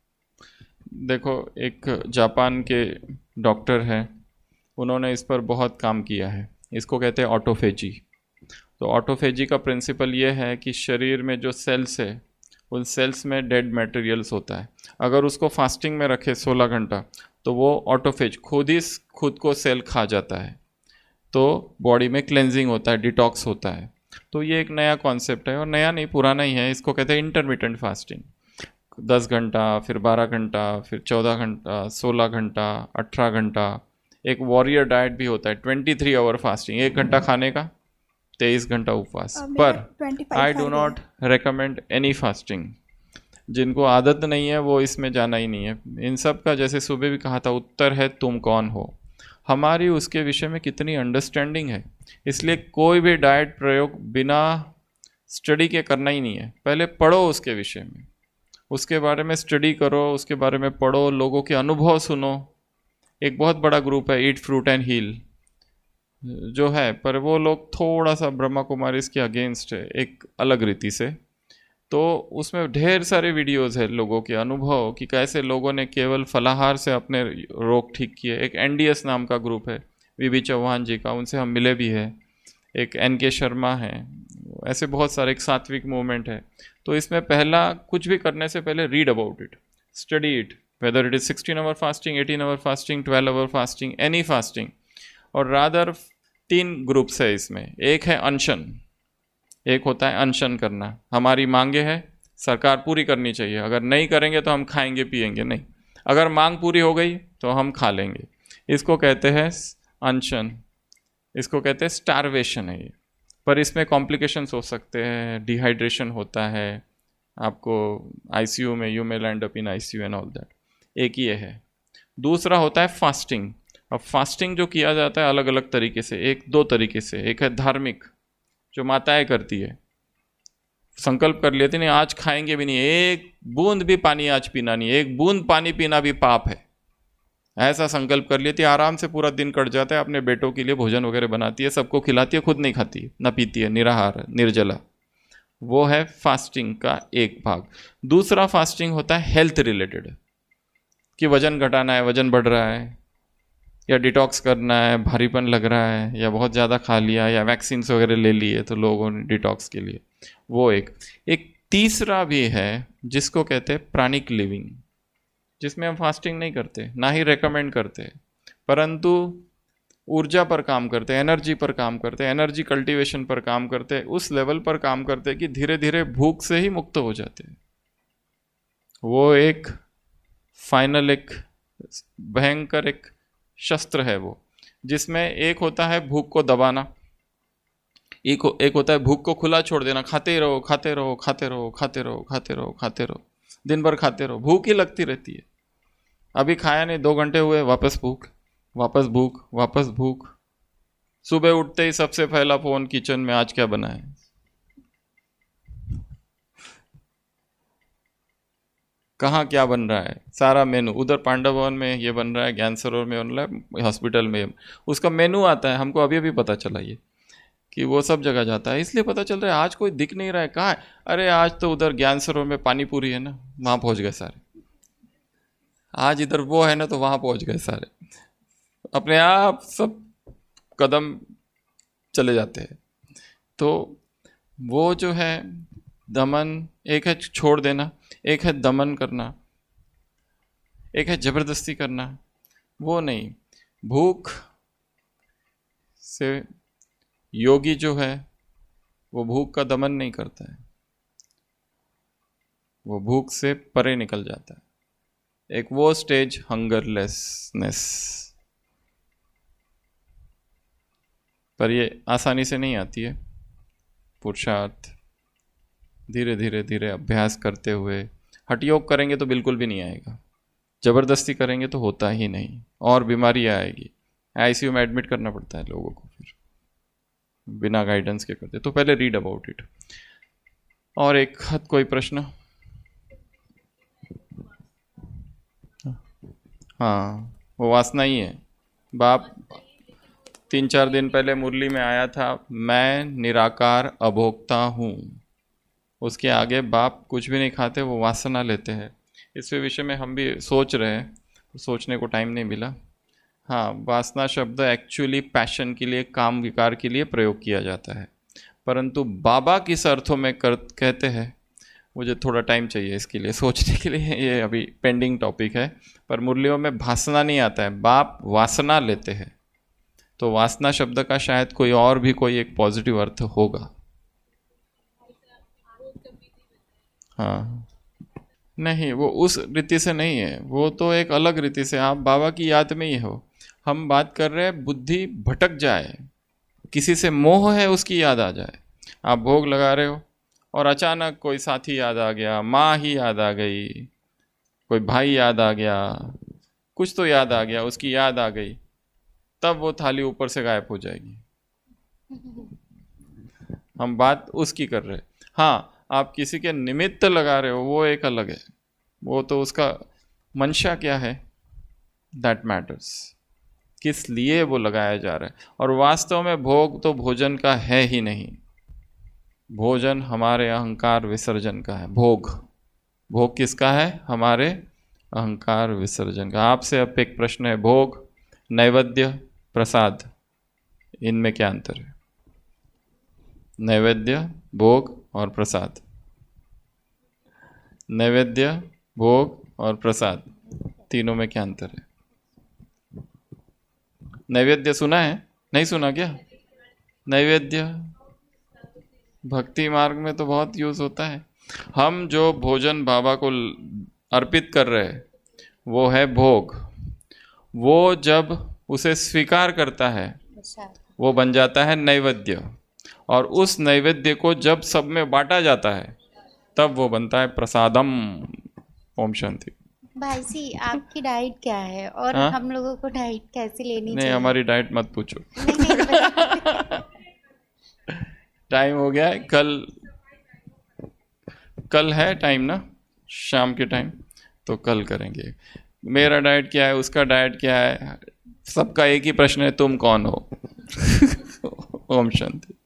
देखो, एक जापान के डॉक्टर हैं, उन्होंने इस पर बहुत काम किया है। इसको कहते हैं ऑटोफेजी। तो ऑटोफेजी का प्रिंसिपल ये है कि शरीर में जो सेल्स है उन सेल्स में डेड मटेरियल्स होता है, अगर उसको फास्टिंग में रखे सोलह घंटा तो वो ऑटोफेज खुद ही खुद को सेल खा जाता है, तो बॉडी में क्लेंजिंग होता है, डिटॉक्स होता है। तो ये एक नया कॉन्सेप्ट है, और नया नहीं पुराना ही है। इसको कहते हैं इंटरमिटेंट फास्टिंग। दस घंटा, फिर बारह घंटा, फिर चौदह घंटा, सोलह घंटा, अठारह घंटा। एक वॉरियर डाइट भी होता है, ट्वेंटी थ्री आवर फास्टिंग, एक घंटा खाने का, तेईस घंटा उपवास। पर I do not recommend any fasting. जिनको आदत नहीं है वो इसमें जाना ही नहीं है। इन सब का, जैसे सुबह भी कहा था, उत्तर है तुम कौन हो। हमारी उसके विषय में कितनी अंडरस्टैंडिंग है, इसलिए कोई भी डाइट प्रयोग बिना स्टडी के करना ही नहीं है। पहले पढ़ो उसके विषय में, उसके बारे में स्टडी करो, उसके बारे में पढ़ो, लोगों के अनुभव सुनो। एक बहुत बड़ा ग्रुप है ईट फ्रूट एंड हील जो है, पर वो लोग थोड़ा सा ब्रह्मा कुमारीज के अगेंस्ट है एक अलग रीति से। तो उसमें ढेर सारे वीडियोस है लोगों के अनुभव कि कैसे लोगों ने केवल फलाहार से अपने रोग ठीक किए। एक एनडीएस नाम का ग्रुप है वीबी चौहान जी का, उनसे हम मिले भी है। एक एन के शर्मा है, ऐसे बहुत सारे। एक सात्विक मूवमेंट है। तो इसमें पहला कुछ भी करने से पहले read about it, study it, whether it is sixteen hour fasting, eighteen hour fasting, twelve hour fasting, any fasting. और रादर तीन ग्रुप्स है इसमें। एक है अनशन, एक होता है अनशन करना। हमारी मांगे है, सरकार पूरी करनी चाहिए, अगर नहीं करेंगे तो हम खाएंगे पिएंगे नहीं, अगर मांग पूरी हो गई तो हम खा लेंगे। इसको कहते हैं अनशन, इसको कहते हैं स्टारवेशन है ये। पर इसमें कॉम्प्लिकेशंस हो सकते हैं, डिहाइड्रेशन होता है, आपको आईसीयू में, you may land up in ICU and all that. एक ये है। दूसरा होता है फास्टिंग। अब फास्टिंग जो किया जाता है अलग अलग तरीके से, एक दो तरीके से। एक है धार्मिक, जो माताएं करती है, संकल्प कर लेती नहीं आज खाएंगे भी नहीं, एक बूंद भी पानी आज पीना नहीं, एक बूंद पानी पीना भी पाप है, ऐसा संकल्प कर लेती है। आराम से पूरा दिन कट जाता है, अपने बेटों के लिए भोजन वगैरह बनाती है, सबको खिलाती है, खुद नहीं खाती, ना पीती है, निराहार, निर्जला। वो है फास्टिंग का एक भाग। दूसरा फास्टिंग होता है हेल्थ रिलेटेड, कि वजन घटाना है, वजन बढ़ रहा है, या डिटॉक्स करना है, भारीपन लग रहा है, या बहुत ज़्यादा खा लिया, या वैक्सीन्स वगैरह ले लिए तो लोगों ने डिटॉक्स के लिए। वो एक एक तीसरा भी है जिसको कहते हैं प्राणिक लिविंग, जिसमें हम फास्टिंग नहीं करते, ना ही रेकमेंड करते, परंतु ऊर्जा पर काम करते हैं, एनर्जी पर काम करते हैं, एनर्जी कल्टीवेशन पर काम करते हैं, उस लेवल पर काम करते हैं कि धीरे धीरे भूख से ही मुक्त हो जाते हैं। वो एक फाइनल, एक भयंकर एक शस्त्र है वो, जिसमें एक होता है भूख को दबाना, एक एक होता है भूख को खुला छोड़ देना, खाते रहो खाते रहो खाते रहो खाते रहो खाते रहो खाते रहो, दिन भर खाते रहो, भूख ही लगती रहती है। अभी खाया नहीं, दो घंटे हुए, वापस भूख, वापस भूख, वापस भूख। सुबह उठते ही सबसे पहला फोन किचन में, आज क्या बना है, कहाँ क्या बन रहा है, सारा मेनू। उधर पांडव भवन में ये बन रहा है, ज्ञान सरोवर में बन रहा है, हॉस्पिटल में उसका मेनू आता है। हमको अभी अभी पता चला ये कि वो सब जगह जाता है, इसलिए पता चल रहा है आज कोई दिख नहीं रहा है, कहाँ है, अरे आज तो उधर ज्ञान सरोवर में पानी पूरी है ना, वहाँ पहुँच गए सारे। आज इधर वो है ना, तो वहाँ पहुँच गए सारे, अपने आप सब कदम चले जाते हैं। तो वो जो है दमन, एक है छोड़ देना, एक है दमन करना, एक है जबरदस्ती करना, वो नहीं। भूख से योगी जो है वो भूख का दमन नहीं करता है, वो भूख से परे निकल जाता है। एक वो स्टेज हंगरलेसनेस, पर ये आसानी से नहीं आती है। पुरुषार्थ, धीरे धीरे धीरे अभ्यास करते हुए। हठ योग करेंगे तो बिल्कुल भी नहीं आएगा, जबरदस्ती करेंगे तो होता ही नहीं, और बीमारी आएगी। आईसीयू में एडमिट करना पड़ता है लोगों को फिर, बिना गाइडेंस के करते। तो पहले रीड अबाउट इट। और एक हद कोई प्रश्न? हाँ, वो वासना ही है। बाप तीन चार दिन पहले मुरली में आया था, मैं निराकार अभोक्ता हूँ, उसके आगे बाप कुछ भी नहीं खाते, वो वासना लेते हैं। इस विषय में हम भी सोच रहे हैं, सोचने को टाइम नहीं मिला। हाँ, वासना शब्द एक्चुअली पैशन के लिए, काम विकार के लिए प्रयोग किया जाता है, परंतु बाबा किस अर्थों में कर कहते हैं, मुझे थोड़ा टाइम चाहिए इसके लिए, सोचने के लिए। ये अभी पेंडिंग टॉपिक है। पर मुरलियों में भासना नहीं आता है, बाप वासना लेते हैं। तो वासना शब्द का शायद कोई और भी कोई एक पॉजिटिव अर्थ होगा। हाँ, नहीं, वो उस रीति से नहीं है, वो तो एक अलग रीति से। आप बाबा की याद में ही हो। हम बात कर रहे हैं बुद्धि भटक जाए, किसी से मोह है उसकी याद आ जाए। आप भोग लगा रहे हो और अचानक कोई साथी याद आ गया, माँ ही याद आ गई, कोई भाई याद आ गया, कुछ तो याद आ गया, उसकी याद आ गई, तब वो थाली ऊपर से गायब हो जाएगी। हम बात उसकी कर रहे हैं। हाँ, आप किसी के निमित्त लगा रहे हो, वो एक अलग है, वो तो उसका मंशा क्या है, दैट मैटर्स, किस लिए वो लगाया जा रहा है। और वास्तव में भोग तो भोजन का है ही नहीं, भोजन हमारे अहंकार विसर्जन का है। भोग भोग किसका है? हमारे अहंकार विसर्जन का। आपसे अब एक प्रश्न है, भोग, नैवेद्य, प्रसाद, इनमें क्या अंतर है? नैवेद्य, भोग और प्रसाद। नैवेद्य, भोग और प्रसाद, तीनों में क्या अंतर है? नैवेद्य सुना है? नहीं सुना क्या? नैवेद्य भक्ति मार्ग में तो बहुत यूज होता है। हम जो भोजन बाबा को अर्पित कर रहे हैं वो है भोग। वो जब उसे स्वीकार करता है वो बन जाता है नैवेद्य, और उस नैवेद्य को जब सब में बांटा जाता है तब वो बनता है प्रसादम। ओम शांति। भाई जी, आपकी डाइट क्या है और हा? हम लोगों को डाइट कैसे लेनी नहीं, चाहिए? हमारी डाइट मत पूछो। नहीं, नहीं, टाइम हो गया है। कल कल है टाइम ना, शाम के टाइम, तो कल करेंगे। मेरा डाइट क्या है, उसका डाइट क्या है, सबका एक ही प्रश्न है, तुम कौन हो? ओम शांति।